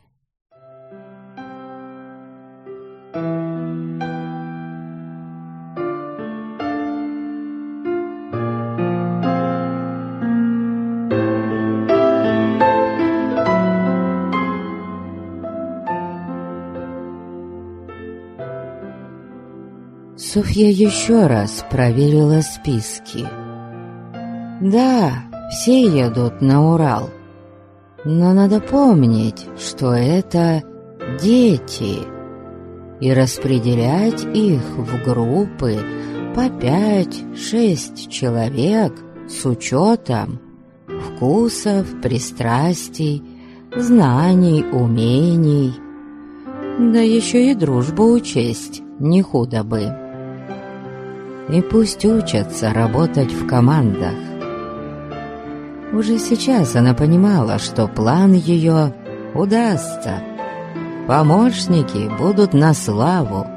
Софья еще раз проверила списки. Да, все едут на Урал, но надо помнить, что это дети, и распределять их в группы по 5-6 человек с учетом вкусов, пристрастий, знаний, умений, да еще и дружбу учесть не худо бы. И пусть учатся работать в командах. Уже сейчас она понимала, что план ее удастся. Помощники будут на славу.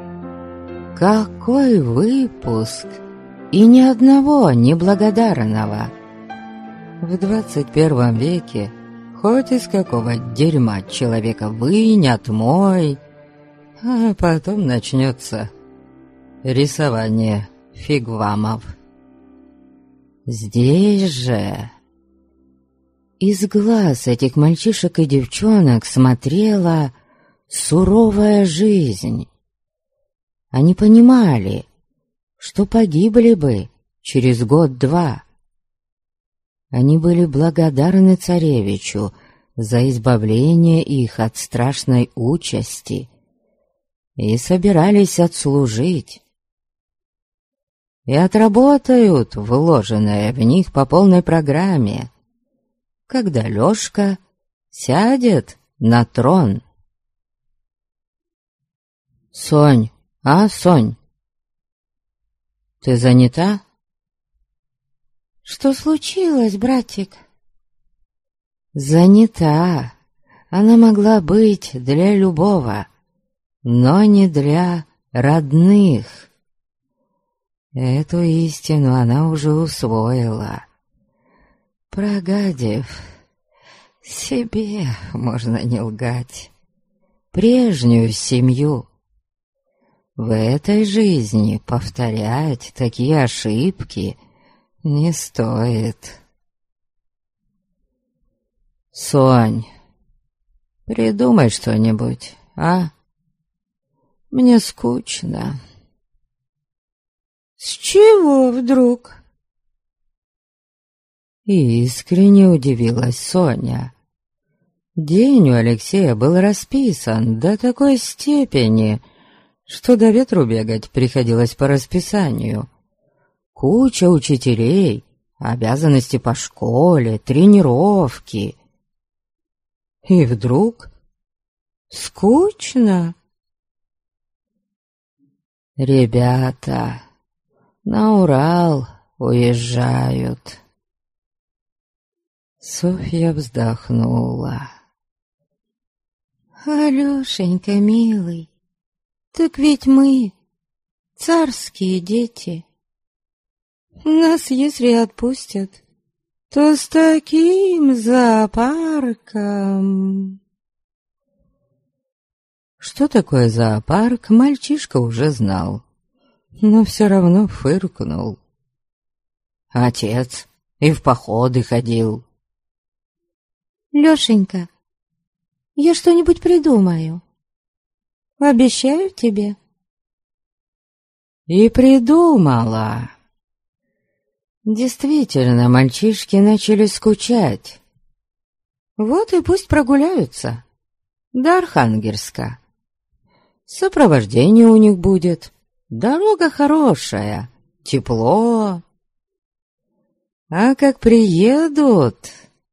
Какой выпуск! И ни одного неблагодарного. В 21 веке хоть из какого дерьма человека вынь, отмой, а потом начнется рисование фигвамов. Здесь же из глаз этих мальчишек и девчонок смотрела суровая жизнь. Они понимали, что погибли бы через 1-2. Они были благодарны царевичу за избавление их от страшной участи и собирались отслужить. И отработают вложенное в них по полной программе, когда Лёшка сядет на трон. «Сонь, Сонь, ты занята?» «Что случилось, братик?» «Занята. Она могла быть для любого, но не для родных. Эту истину она уже усвоила. Прогадив, себе можно не лгать. Прежнюю семью. В этой жизни повторять такие ошибки не стоит. Сонь, придумай что-нибудь, а? Мне скучно». «С чего вдруг?» Искренне удивилась Соня. День у Алексея был расписан до такой степени, что до ветру бегать приходилось по расписанию. Куча учителей, обязанности по школе, тренировки. И вдруг скучно. Ребята на Урал уезжают. Софья вздохнула. Алешенька, милый, так ведь мы царские дети. Нас, если отпустят, то с таким зоопарком. Что такое зоопарк, мальчишка уже знал, но все равно фыркнул. Отец и в походы ходил. Лешенька, я что-нибудь придумаю. Обещаю тебе. И придумала. Действительно, мальчишки начали скучать. Вот и пусть прогуляются до Архангельска. Сопровождение у них будет. Дорога хорошая, тепло. А как приедут...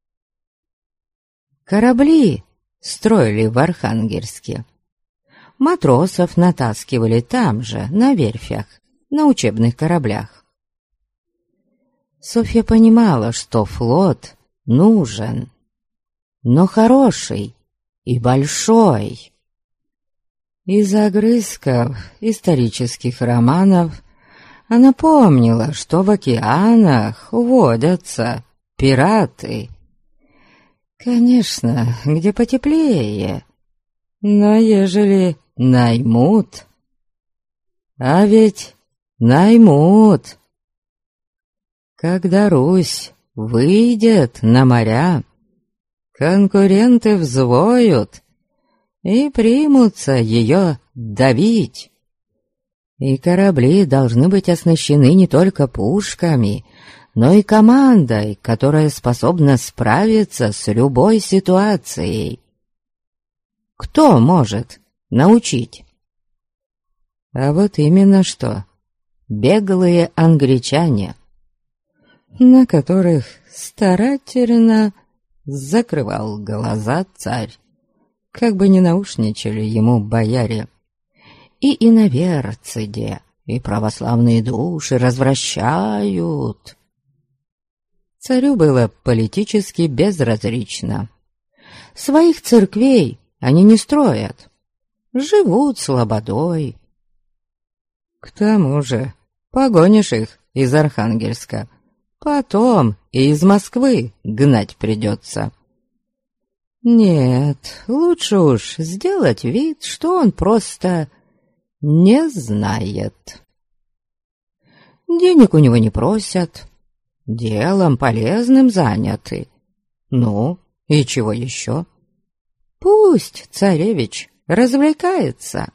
Корабли строили в Архангельске. Матросов натаскивали там же, на верфях, на учебных кораблях. Софья понимала, что флот нужен, но хороший и большой. Из огрызков исторических романов она помнила, что в океанах водятся пираты. Конечно, где потеплее, но ежели наймут... А ведь наймут. Когда Русь выйдет на моря, конкуренты взвоют и примутся ее давить. И корабли должны быть оснащены не только пушками, но и командой, которая способна справиться с любой ситуацией. Кто может научить? А вот именно что. Беглые англичане, на которых старательно закрывал глаза царь, как бы не наушничали ему бояре. И иноверцы де, и православные души развращают. Царю было политически безразлично. Своих церквей они не строят, живут слободой. К тому же погонишь их из Архангельска, потом и из Москвы гнать придется. Нет, лучше уж сделать вид, что он просто не знает. Денег у него не просят, делом полезным заняты. Ну, и чего еще? Пусть царевич развлекается.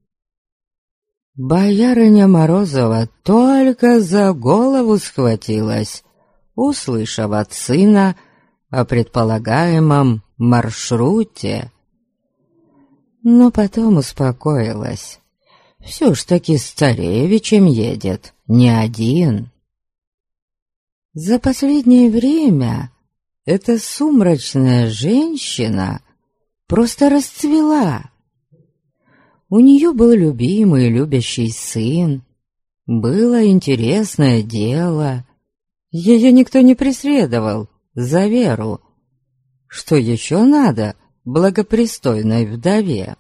Боярыня Морозова только за голову схватилась, услышав от сына о предполагаемом маршруте. Но потом успокоилась. Все ж таки с царевичем едет, не один. За последнее время эта сумрачная женщина просто расцвела. У нее был любимый и любящий сын, было интересное дело. Ее никто не преследовал за веру. Что еще надо благопристойной вдове?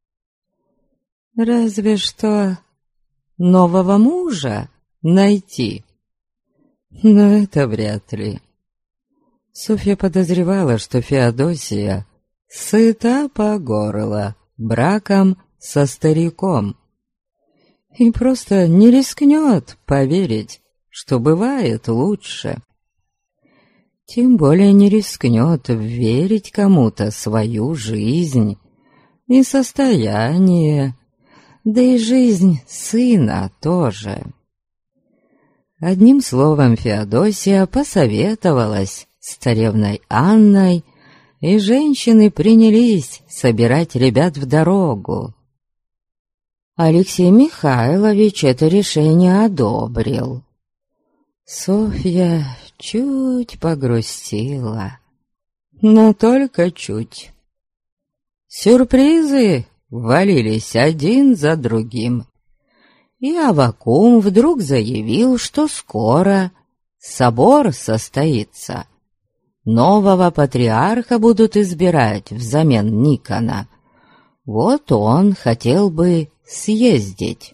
Разве что нового мужа найти. Но это вряд ли. Софья подозревала, что Феодосия сыта по горло браком со стариком и просто не рискнет поверить, что бывает лучше. Тем более не рискнет верить кому-то свою жизнь и состояние, да и жизнь сына тоже. Одним словом, Феодосия посоветовалась с царевной Анной и женщины принялись собирать ребят в дорогу. Алексей Михайлович это решение одобрил. Софья чуть погрустила, но только чуть. Сюрпризы валились один за другим, и Аввакум вдруг заявил, что скоро собор состоится. Нового патриарха будут избирать взамен Никона. Вот он хотел бы съездить.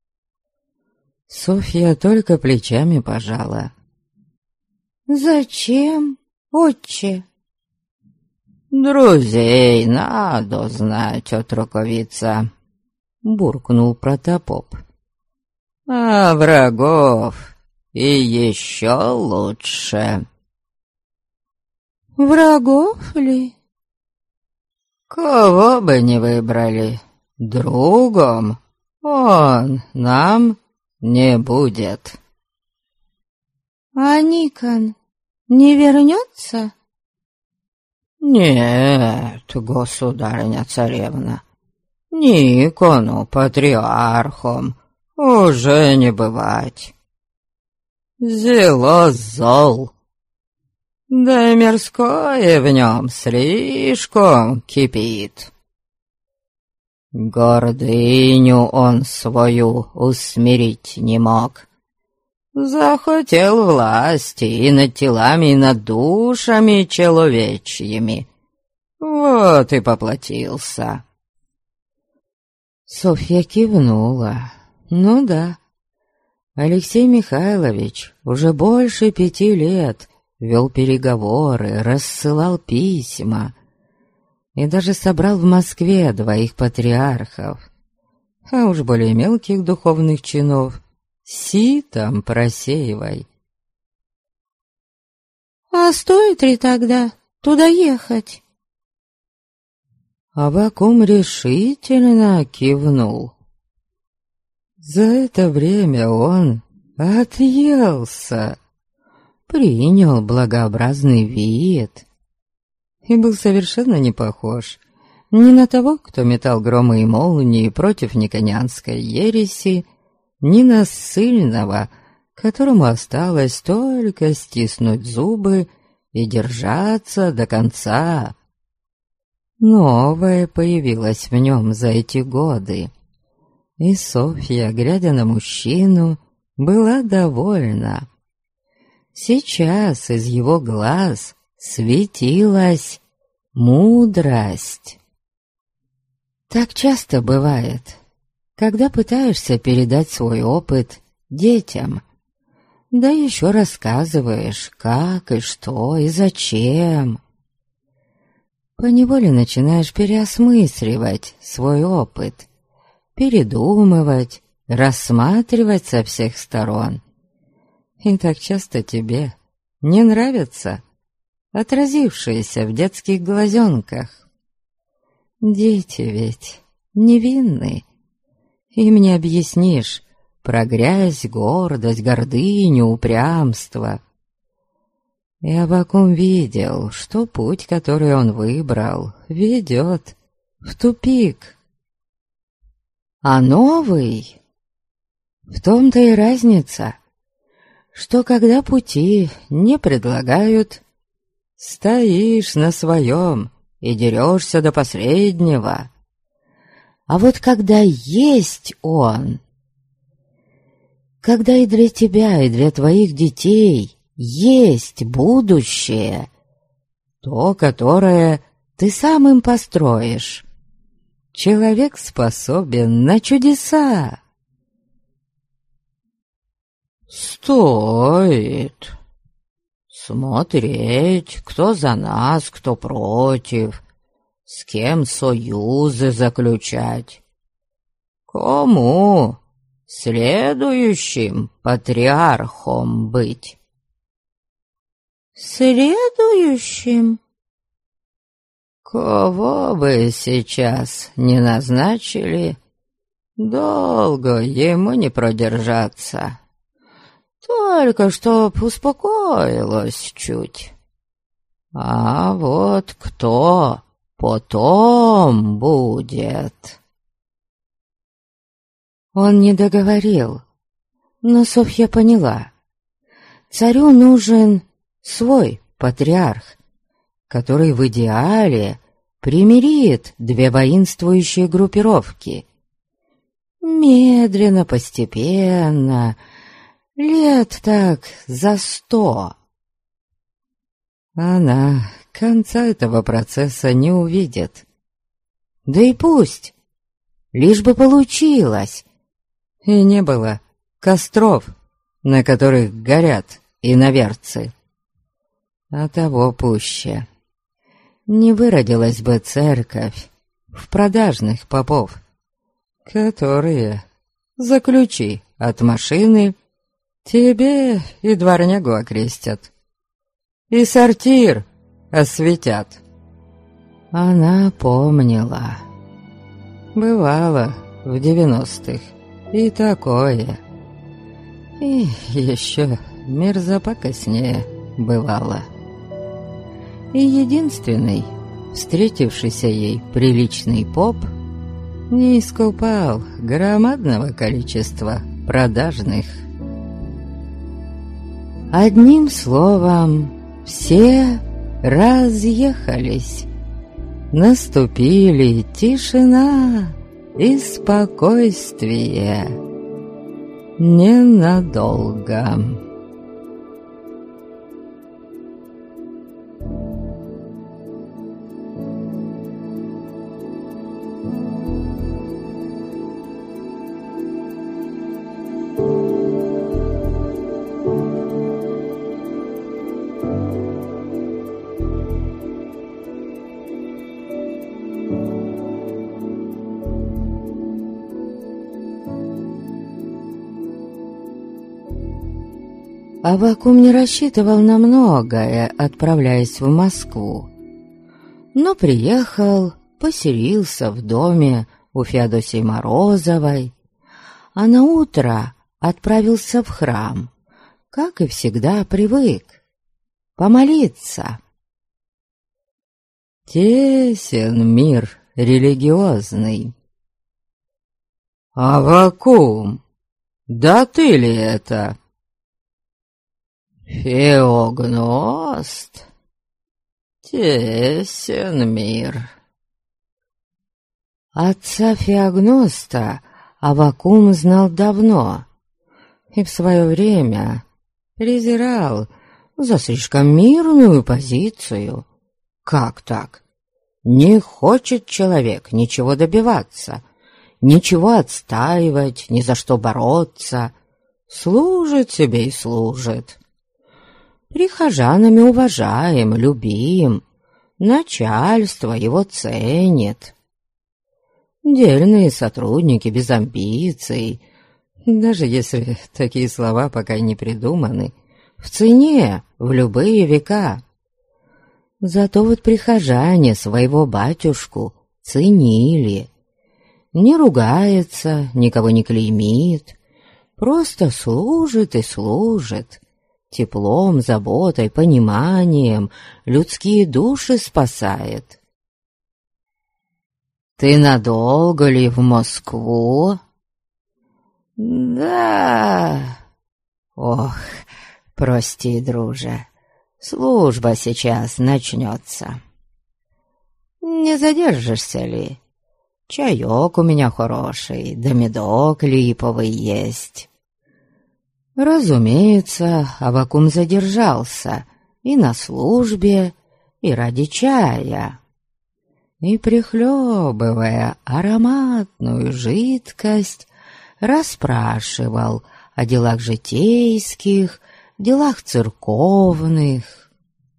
Софья только плечами пожала. «Зачем, отче?» «Друзей надо знать, отроковица», — буркнул протопоп. «А врагов и еще лучше». «Врагов ли?» «Кого бы ни выбрали, другом он нам не будет». «А Никон не вернется?» «Нет, государыня-царевна, Никону патриархом уже не бывать. Зело зол, да и мирское в нем слишком кипит. Гордыню он свою усмирить не мог. Захотел власти и над телами, и над душами человечьими. Вот и поплатился». Софья кивнула. «Ну да, Алексей Михайлович уже больше 5 лет вел переговоры, рассылал письма и даже собрал в Москве 2 патриархов, а уж более мелких духовных чинов ситом просеивай». «А стоит ли тогда туда ехать?» Аввакум решительно кивнул. За это время он отъелся, принял благообразный вид и был совершенно не похож ни на того, кто метал громы и молнии против никонианской ереси, ни на ссыльного, которому осталось только стиснуть зубы и держаться до конца. Новое появилось в нем за эти годы, и Софья, глядя на мужчину, была довольна. Сейчас из его глаз светилась мудрость. Так часто бывает, когда пытаешься передать свой опыт детям, да еще рассказываешь, как и что и зачем. Поневоле начинаешь переосмысливать свой опыт, передумывать, рассматривать со всех сторон. И так часто тебе не нравится отразившееся в детских глазенках. Дети ведь невинны, им не объяснишь про грязь, гордость, гордыню, упрямство. И Аввакум видел, что путь, который он выбрал, ведет в тупик. А новый? В том-то и разница, что когда пути не предлагают, стоишь на своем и дерешься до последнего. А вот когда есть он, когда и для тебя, и для твоих детей есть будущее, то, которое ты сам им построишь, человек способен на чудеса. Стоит смотреть, кто за нас, кто против, с кем союзы заключать, кому следующим патриархом быть. «Следующим?» Кого бы сейчас не назначили, долго ему не продержаться. Только чтоб успокоилось чуть. А вот кто потом будет? Он не договорил, но Софья поняла. Царю нужен свой патриарх, который в идеале примирит две воинствующие группировки. Медленно, постепенно, лет так за 100. Она конца этого процесса не увидит. Да и пусть, лишь бы получилось, и не было костров, на которых горят иноверцы. А того пуще. Не выродилась бы церковь в продажных попов, которые за ключи от машины тебе и дворнягу окрестят, и сортир осветят. Она помнила. Бывало в 90-х и такое. И еще мерзопакостнее бывало. И единственный встретившийся ей приличный поп не искупал громадного количества продажных. Одним словом, все разъехались. Наступили тишина и спокойствие. Ненадолго. Аввакум не рассчитывал на многое, отправляясь в Москву. Но приехал, поселился в доме у Феодосии Морозовой, а наутро отправился в храм, как и всегда привык, помолиться. Тесен мир религиозный. «Аввакум, да ты ли это?» «Феогност, тесен мир». Отца Феогноста Аввакум знал давно и в свое время презирал за слишком мирную позицию. Как так? Не хочет человек ничего добиваться, ничего отстаивать, ни за что бороться. Служит себе и служит. Прихожанами уважаем, любим, начальство его ценит. Дельные сотрудники без амбиций, даже если такие слова пока не придуманы, в цене в любые века. Зато вот прихожане своего батюшку ценили. Не ругается, никого не клеймит, просто служит и служит. Теплом, заботой, пониманием людские души спасает. «Ты надолго ли в Москву?» «Да...» «Ох, прости, друже, служба сейчас начнется. Не задержишься ли? Чаек у меня хороший, да медок липовый есть». Разумеется, Аввакум задержался и на службе, и ради чая. И, прихлебывая ароматную жидкость, расспрашивал о делах житейских, делах церковных.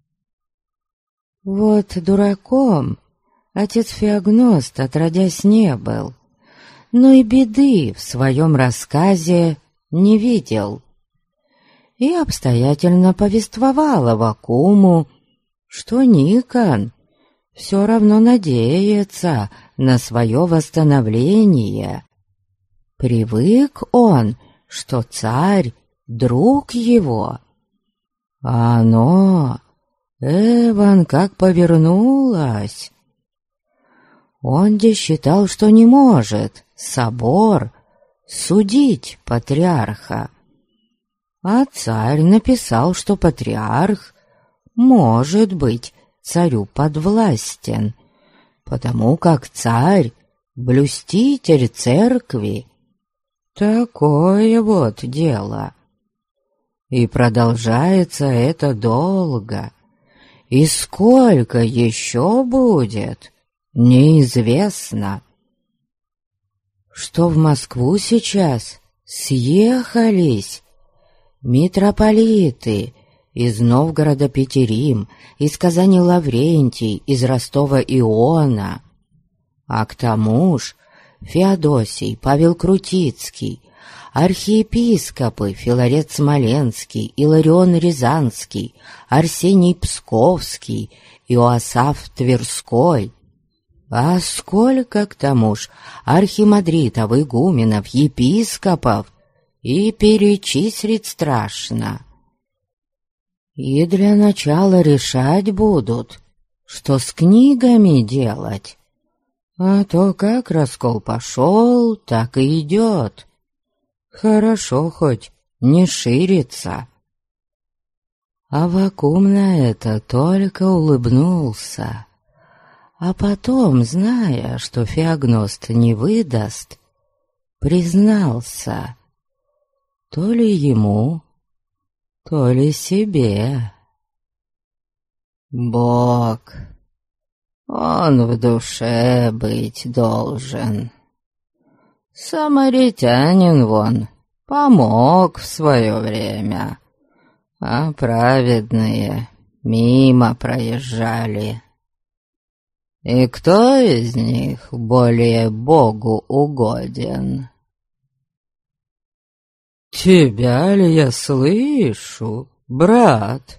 Вот дураком отец Феогност отродясь не был, но и беды в своем рассказе не видел. И обстоятельно повествовал Аввакуму, что Никон все равно надеется на свое восстановление. Привык он, что царь — друг его, а оно Эван как повернулась. Он-де считал, что не может собор судить патриарха. А царь написал, что патриарх может быть царю подвластен, потому как царь — блюститель церкви. Такое вот дело. И продолжается это долго. И сколько еще будет, неизвестно. Что в Москву сейчас съехались митрополиты из Новгорода Петерим, из Казани Лаврентий, из Ростова Иона. А к тому ж Феодосий, Павел Крутицкий, архиепископы Филарет Смоленский, Иларион Рязанский, Арсений Псковский, Иоасаф Тверской. А сколько к тому ж архимандритов, игуменов, епископов, и перечислить страшно. И для начала решать будут, что с книгами делать. А то как раскол пошел, так и идет. Хорошо хоть не ширится. Аввакум на это только улыбнулся. А потом, зная, что Феогност не выдаст, признался, то ли ему, то ли себе. Бог, он в душе быть должен. Самаритянин вон помог в свое время, а праведные мимо проезжали. И кто из них более Богу угоден? «Тебя ли я слышу, брат?»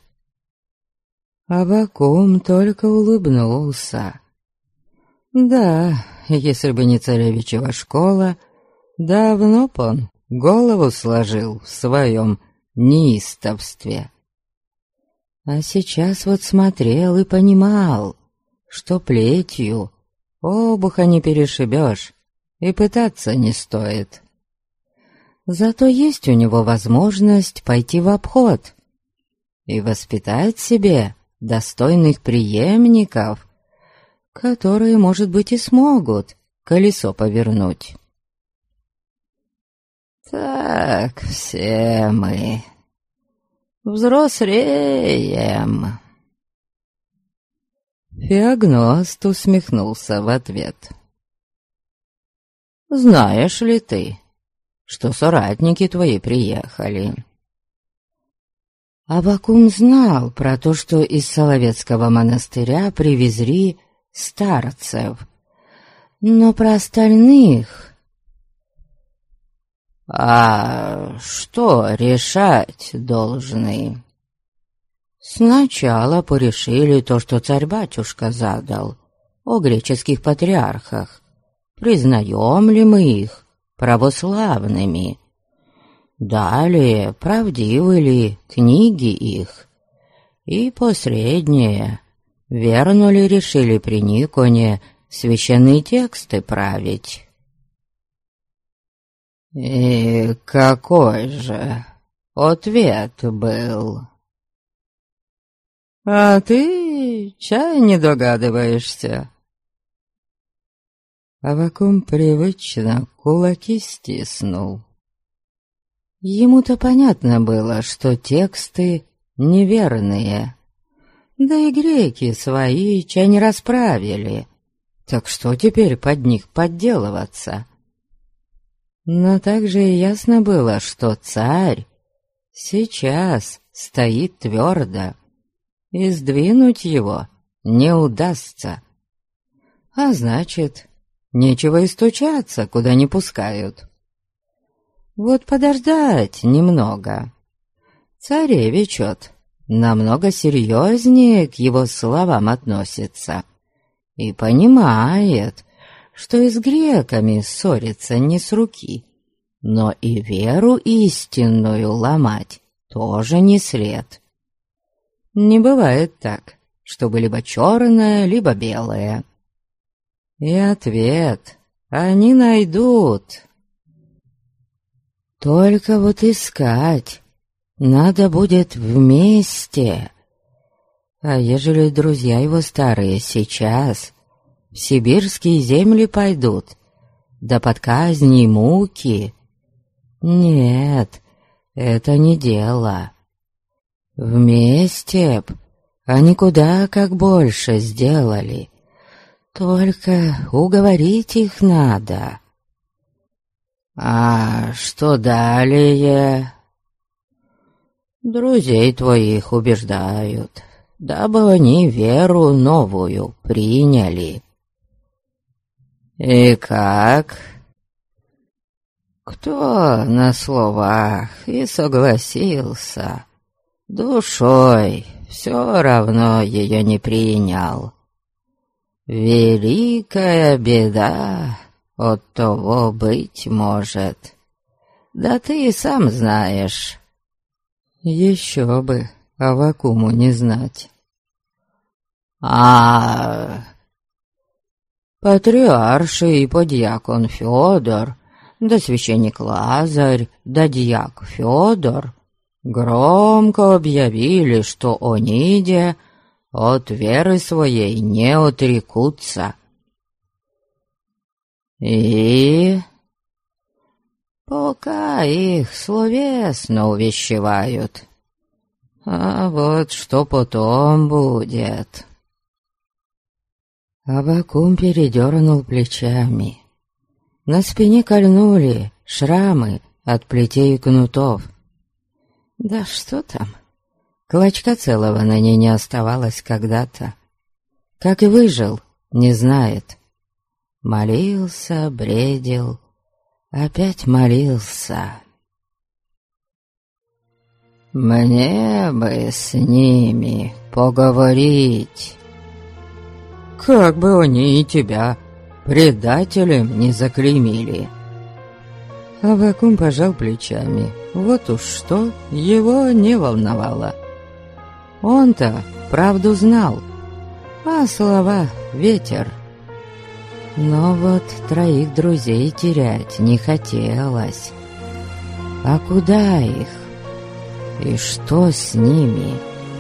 Аввакум только улыбнулся. Да, если бы не царевичева школа, давно б он голову сложил в своем неистовстве. А сейчас вот смотрел и понимал, что плетью обуха не перешибешь и пытаться не стоит. Зато есть у него возможность пойти в обход и воспитать себе достойных преемников, которые, может быть, и смогут колесо повернуть. Так все мы взрослеем. Феогност усмехнулся в ответ. «Знаешь ли ты, что соратники твои приехали?» Аввакум знал про то, что из Соловецкого монастыря привезли старцев, но про остальных... «А что решать должны?» Сначала порешили то, что царь-батюшка задал, о греческих патриархах. Признаем ли мы их православными? Далее, правдивы ли книги их? И последнее, верно ли решили при Никоне священные тексты править? И какой же ответ был? А ты, чай, не догадываешься? Аввакум привычно кулаки стиснул. Ему-то понятно было, что тексты неверные. Да и греки свои чай не расправили. Так что теперь под них подделываться? Но также и ясно было, что царь сейчас стоит твердо, и сдвинуть его не удастся. А значит, нечего и стучаться, куда не пускают. Вот подождать немного. Царевич намного серьезнее к его словам относится и понимает, что и с греками ссориться не с руки, но и веру истинную ломать тоже не след. Не бывает так, чтобы либо черное, либо белое. И ответ они найдут. Только вот искать надо будет вместе. А ежели друзья его старые сейчас в сибирские земли пойдут, да под казни и муки, нет, это не дело. Вместе б они куда как больше сделали. Только уговорить их надо. А что далее? Друзей твоих убеждают, дабы они веру новую приняли. И как? Кто на словах и согласился, душой все равно ее не принял. Великая беда от того быть может. Да ты и сам знаешь. Еще бы Аввакуму не знать. Патриарший и подьякон Федор, да священник Лазарь, да дьяк Федор громко объявили, что Ониде от веры своей не отрекутся. И пока их словесно увещевают, а вот что потом будет. Аввакум передернул плечами. На спине кольнули шрамы от плетей и кнутов. Да что там, клочка целого на ней не оставалось когда-то. Как и выжил, не знает. Молился, бредил, опять молился. Мне бы с ними поговорить. Как бы они и тебя предателем не заклеймили. Аввакум пожал плечами. Вот уж что его не волновало. Он-то правду знал, а слова — ветер. Но вот троих друзей терять не хотелось. А куда их? И что с ними?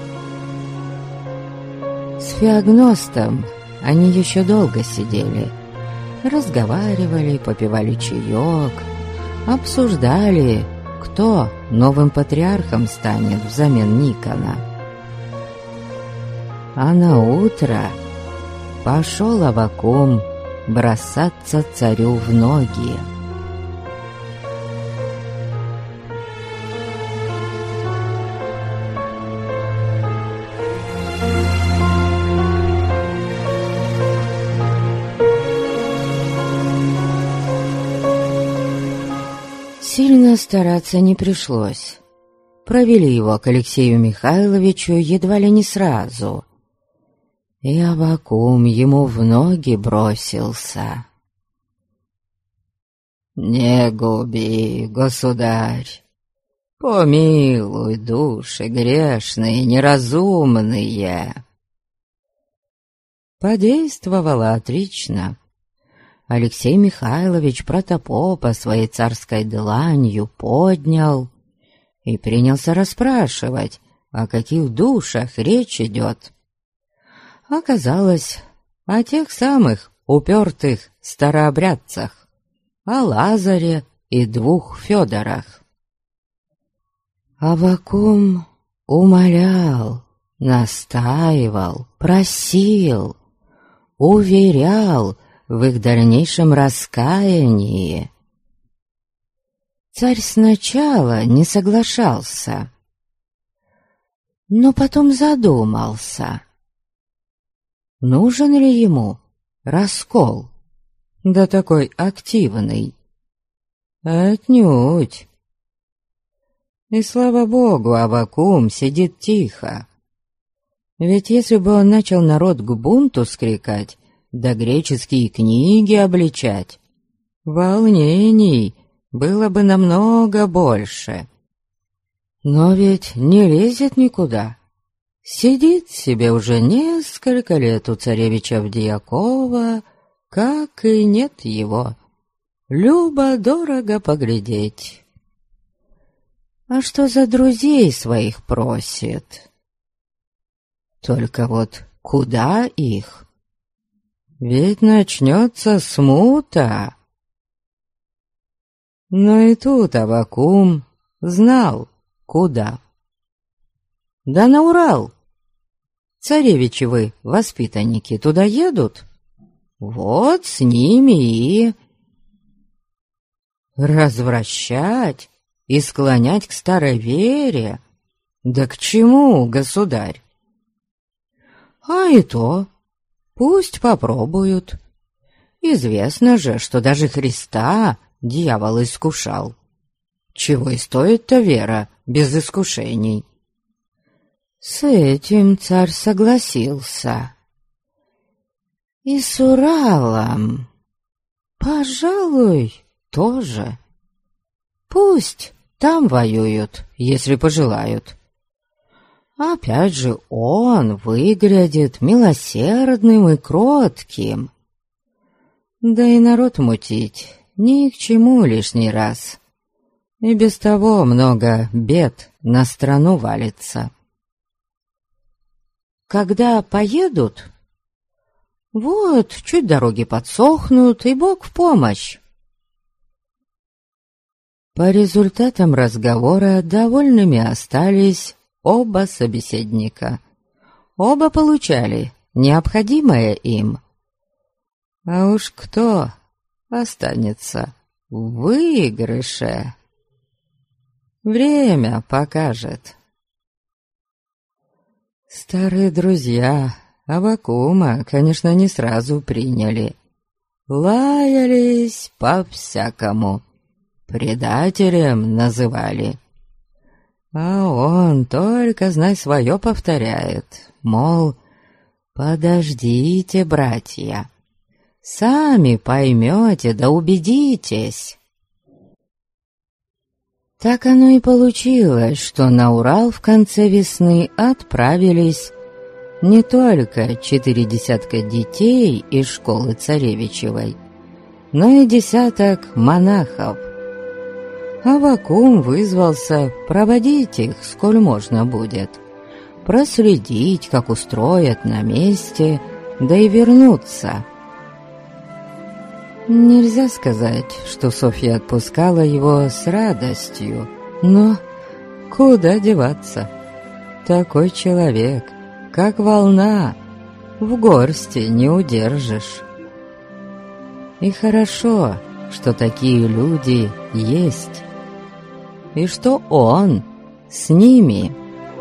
С Феогностом они еще долго сидели, разговаривали, попивали чаек, обсуждали, кто новым патриархом станет взамен Никона. А наутро пошел Аввакум бросаться царю в ноги. Сильно стараться не пришлось. Провели его к Алексею Михайловичу едва ли не сразу. И Аввакум ему в ноги бросился. «Не губи, государь, помилуй души грешные, неразумные». Подействовало отлично. Алексей Михайлович протопопа своей царской дланью поднял и принялся расспрашивать, о каких душах речь идет. Оказалось, о тех самых упертых старообрядцах, о Лазаре и двух Федорах. Аввакум умолял, настаивал, просил, уверял в их дальнейшем раскаянии. Царь сначала не соглашался, но потом задумался, нужен ли ему раскол, да такой активный. Отнюдь. И слава богу, Аввакум сидит тихо. Ведь если бы он начал народ к бунту скрикать, да греческие книги обличать, волнений было бы намного больше. Но ведь не лезет никуда. Сидит себе уже несколько лет у царевича Авдеякова, как и нет его. Любо-дорого поглядеть. А что за друзей своих просит? Только вот куда их? Ведь начнется смута. Но и тут Аввакум знал, куда. Да на Урал. Царевичевы воспитанники туда едут. Вот с ними и... Развращать и склонять к старой вере? Да к чему, государь? А и то, пусть попробуют. Известно же, что даже Христа дьявол искушал. Чего и стоит-то вера без искушений? С этим царь согласился. И с Уралом, пожалуй, тоже. Пусть там воюют, если пожелают. Опять же, он выглядит милосердным и кротким. Да и народ мутить ни к чему лишний раз. И без того много бед на страну валится. Когда поедут, вот чуть дороги подсохнут, и Бог в помощь. По результатам разговора довольными остались оба собеседника. Оба получали необходимое им. А уж кто останется в выигрыше, время покажет. Старые друзья Аввакума, конечно, не сразу приняли. Лаялись по-всякому, предателем называли. А он только, знай, свое повторяет, мол, подождите, братья, сами поймете да убедитесь. Так оно и получилось, что на Урал в конце весны отправились не только 4 десятка детей из школы царевичевой, но и 10 монахов. Аввакум вызвался проводить их, сколь можно будет, проследить, как устроят на месте, да и вернуться. Нельзя сказать, что Софья отпускала его с радостью, но куда деваться? Такой человек, как волна, в горсти не удержишь. И хорошо, что такие люди есть, и что он с ними.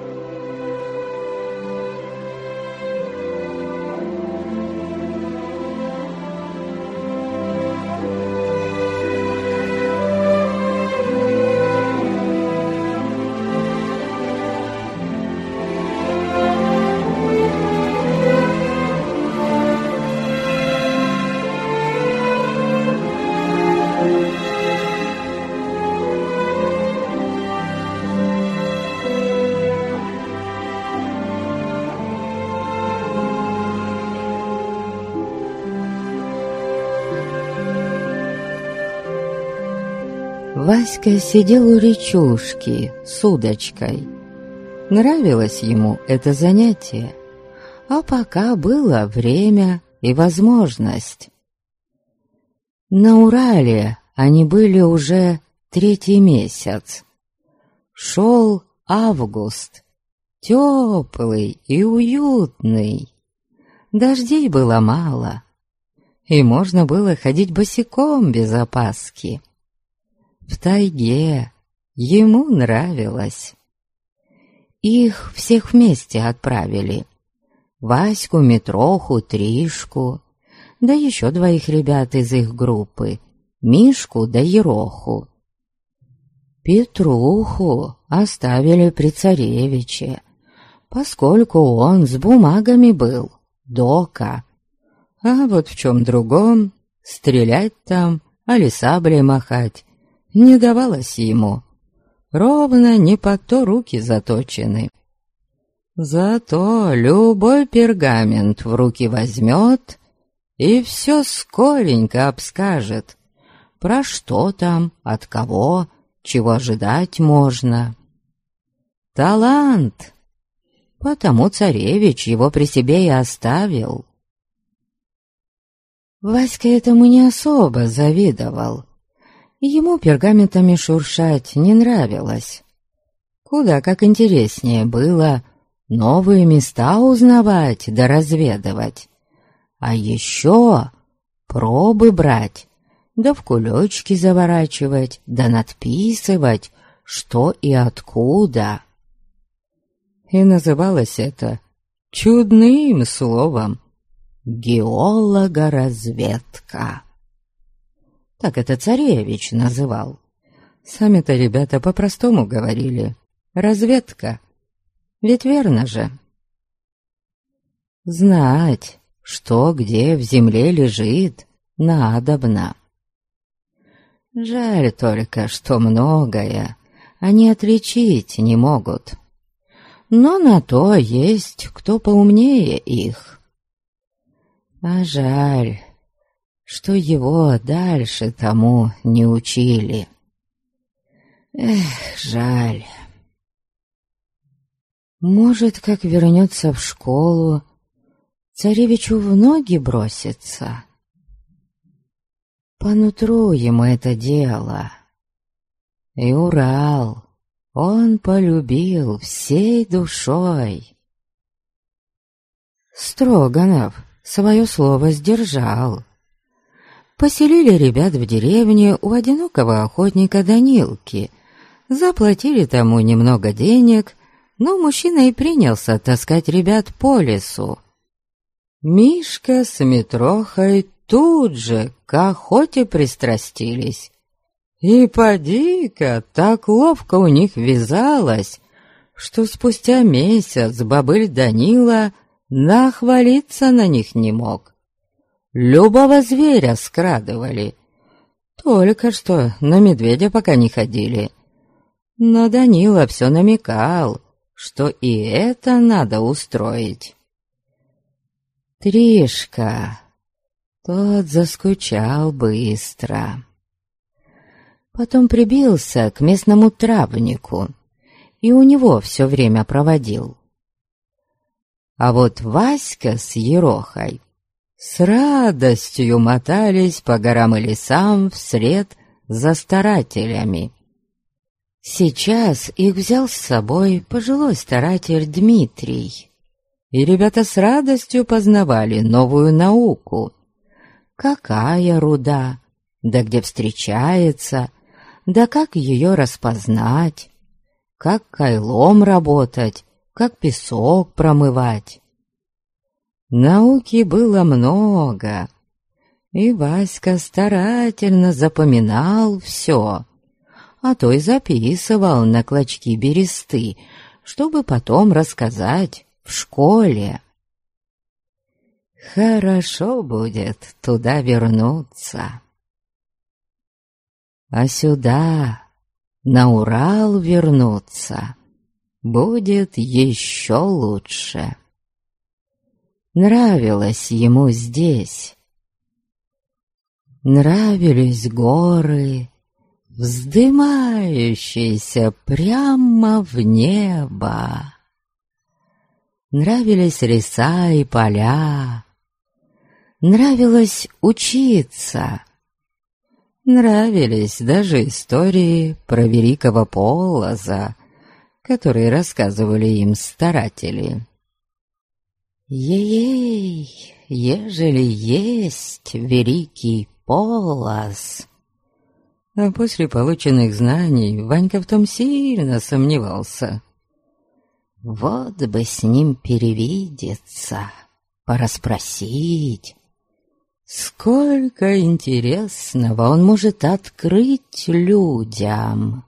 Васька сидел у речушки с удочкой. Нравилось ему это занятие, а пока было время и возможность. На Урале они были уже 3-й месяц. Шел август, теплый и уютный. Дождей было мало, и можно было ходить босиком без опаски. В тайге ему нравилось. Их всех вместе отправили. Ваську, Митроху, Тришку, да еще 2 ребят из их группы, Мишку да Ероху. Петруху оставили при царевиче, поскольку он с бумагами был, дока. А вот в чем другом, стрелять там, али саблей махать, не давалось ему. Ровно не под то руки заточены. Зато любой пергамент в руки возьмет и все скоренько обскажет, про что там, от кого, чего ожидать можно. Талант! Потому царевич его при себе и оставил. Васька этому не особо завидовал. Ему пергаментами шуршать не нравилось. Куда как интереснее было новые места узнавать да разведывать. А еще пробы брать, да в кулечки заворачивать, да надписывать, что и откуда. И называлось это чудным словом «геологоразведка». Так это царевич называл. Сами-то ребята по-простому говорили «разведка». Ведь верно же? Знать, что где в земле лежит, надобно. Жаль только, что многое они отличить не могут. Но на то есть кто поумнее их. А жаль, что его дальше тому не учили. Эх, жаль. Может, как вернется в школу, царевичу в ноги бросится. По нутру ему это дело. И Урал он полюбил всей душой. Строганов свое слово сдержал. Поселили ребят в деревне у одинокого охотника Данилки, заплатили тому немного денег, но мужчина и принялся таскать ребят по лесу. Мишка с Митрохой тут же к охоте пристрастились. И поди-ка, так ловко у них вязалось, что спустя месяц бобыль Данила нахвалиться на них не мог. Любого зверя скрадывали, только что на медведя пока не ходили. Но Данила все намекал, что и это надо устроить. Тришка, тот заскучал быстро. Потом прибился к местному травнику и у него все время проводил. А вот Васька с Ерохой с радостью мотались по горам и лесам вслед за старателями. Сейчас их взял с собой пожилой старатель Дмитрий, и ребята с радостью познавали новую науку. Какая руда, да где встречается, да как ее распознать, как кайлом работать, как песок промывать. Науки было много, и Васька старательно запоминал все, а то и записывал на клочки бересты, чтобы потом рассказать в школе. Хорошо будет туда вернуться. А сюда, на Урал вернуться, будет еще лучше. Нравилось ему здесь. Нравились горы, вздымающиеся прямо в небо. Нравились леса и поля. Нравилось учиться. Нравились даже истории про великого Полоза, которые рассказывали им старатели. Ей, ежели есть великий Полоз. А после полученных знаний Ванька в том сильно сомневался. Вот бы с ним перевидеться, порасспросить. Сколько интересного он может открыть людям.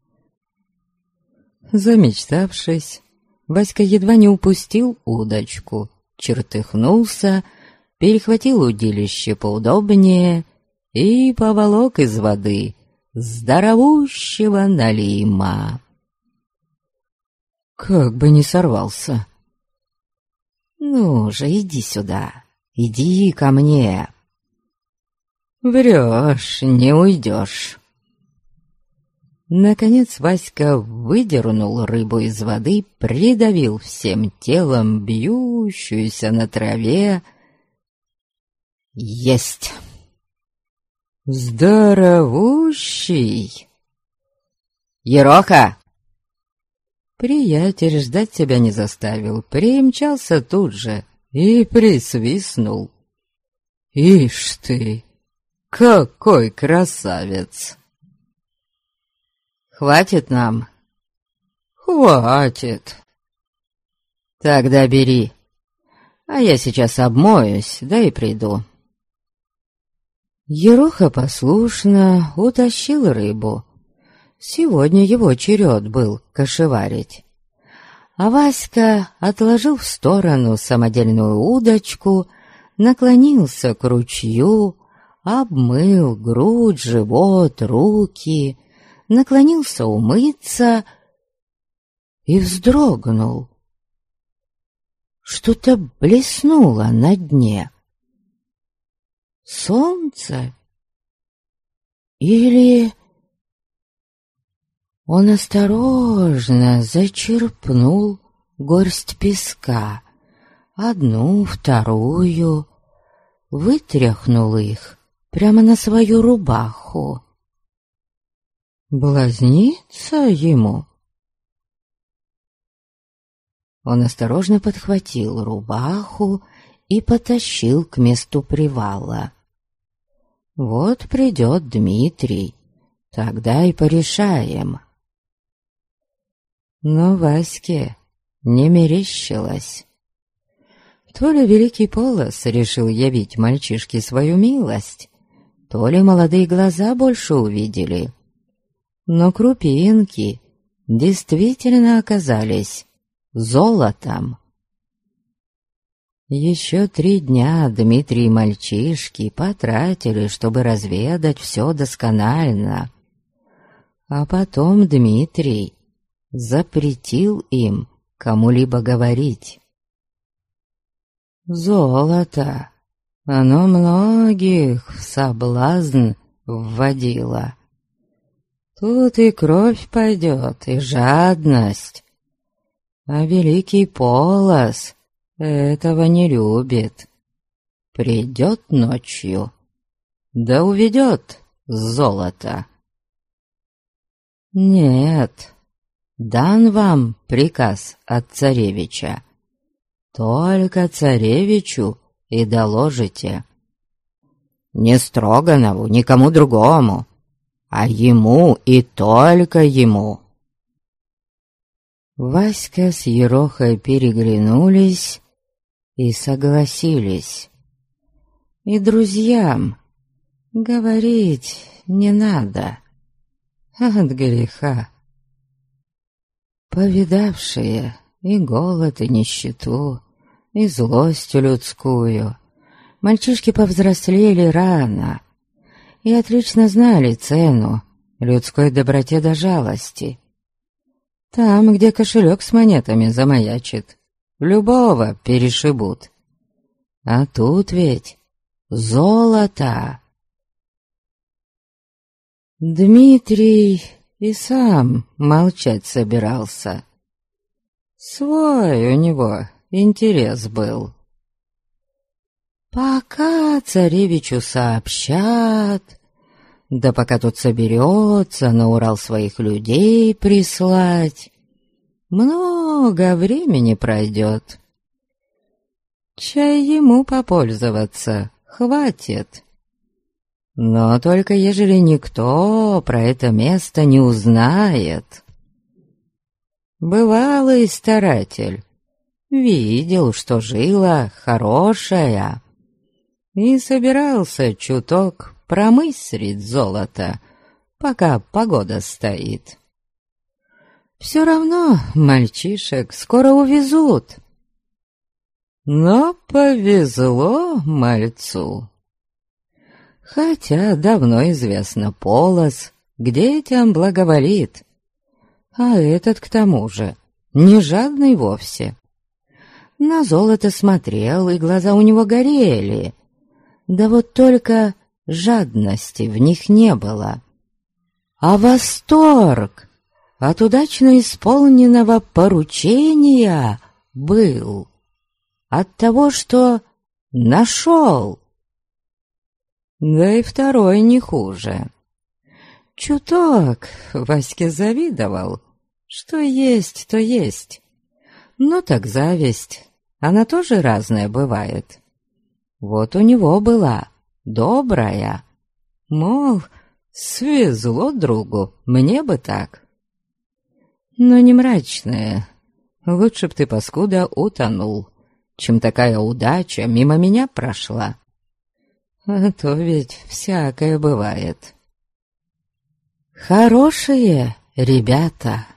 Замечтавшись, Васька едва не упустил удочку, чертыхнулся, перехватил удилище поудобнее и поволок из воды здоровущего налима. Как бы не сорвался, Ну же, иди сюда, иди ко мне. Врешь, не уйдешь. Наконец Васька выдернул рыбу из воды, придавил всем телом бьющуюся на траве. Есть! Здоровущий! Ероха! Приятель ждать себя не заставил, примчался тут же и присвистнул. Ишь ты, какой красавец! Хватит нам? Хватит. Тогда бери, а я сейчас обмоюсь, да и приду. Ероха послушно утащил рыбу. Сегодня его черед был кошеварить. А Васька отложил в сторону самодельную удочку, наклонился к ручью, обмыл грудь, живот, руки, наклонился умыться и вздрогнул. Что-то блеснуло на дне. Солнце? Или... Он осторожно зачерпнул горсть песка, одну, вторую, вытряхнул их прямо на свою рубаху. Блазнится ему. Он осторожно подхватил рубаху и потащил к месту привала. Вот придет Дмитрий, тогда и порешаем. Но Ваське не мерещилось. То ли великий Полос решил явить мальчишке свою милость, то ли молодые глаза больше увидели. Но крупинки действительно оказались золотом. Еще 3 дня Дмитрий и мальчишки потратили, чтобы разведать все досконально. А потом Дмитрий запретил им кому-либо говорить. Золото, оно многих в соблазн вводило. Тут и кровь пойдет, и жадность. А великий Полос этого не любит. Придет ночью, да уведет золото. Нет, дан вам приказ от царевича. Только царевичу и доложите. Не Строганову, никому другому, а ему и только ему. Васька с Ерохой переглянулись и согласились. И друзьям говорить не надо от греха. Повидавшие и голод, и нищету, и злость людскую, мальчишки повзрослели рано и отлично знали цену людской доброте до жалости. Там, где кошелек с монетами замаячит, любого перешибут. А тут ведь золото. Дмитрий и сам молчать собирался. Свой у него интерес был. Пока царевичу сообщат, да пока тут соберется на Урал своих людей прислать, много времени пройдет. Чай ему попользоваться хватит. Но только ежели никто про это место не узнает. Бывалый старатель видел, что жила хорошая, и собирался чуток промыслить золото, пока погода стоит. Все равно мальчишек скоро увезут. Но повезло мальцу. Хотя давно известно, Полос к детям благоволит, а этот, к тому же, не жадный вовсе. На золото смотрел, и глаза у него горели. Да вот только жадности в них не было. А восторг от удачно исполненного поручения был. От того, что нашел. Да и второй не хуже. Чуток Ваське завидовал. Что есть, то есть. Ну так зависть, она тоже разная бывает. Вот у него была добрая. Мол, свезло другу, мне бы так. Но не мрачная. Лучше б ты, паскуда, утонул, чем такая удача мимо меня прошла. А то ведь всякое бывает. Хорошие ребята.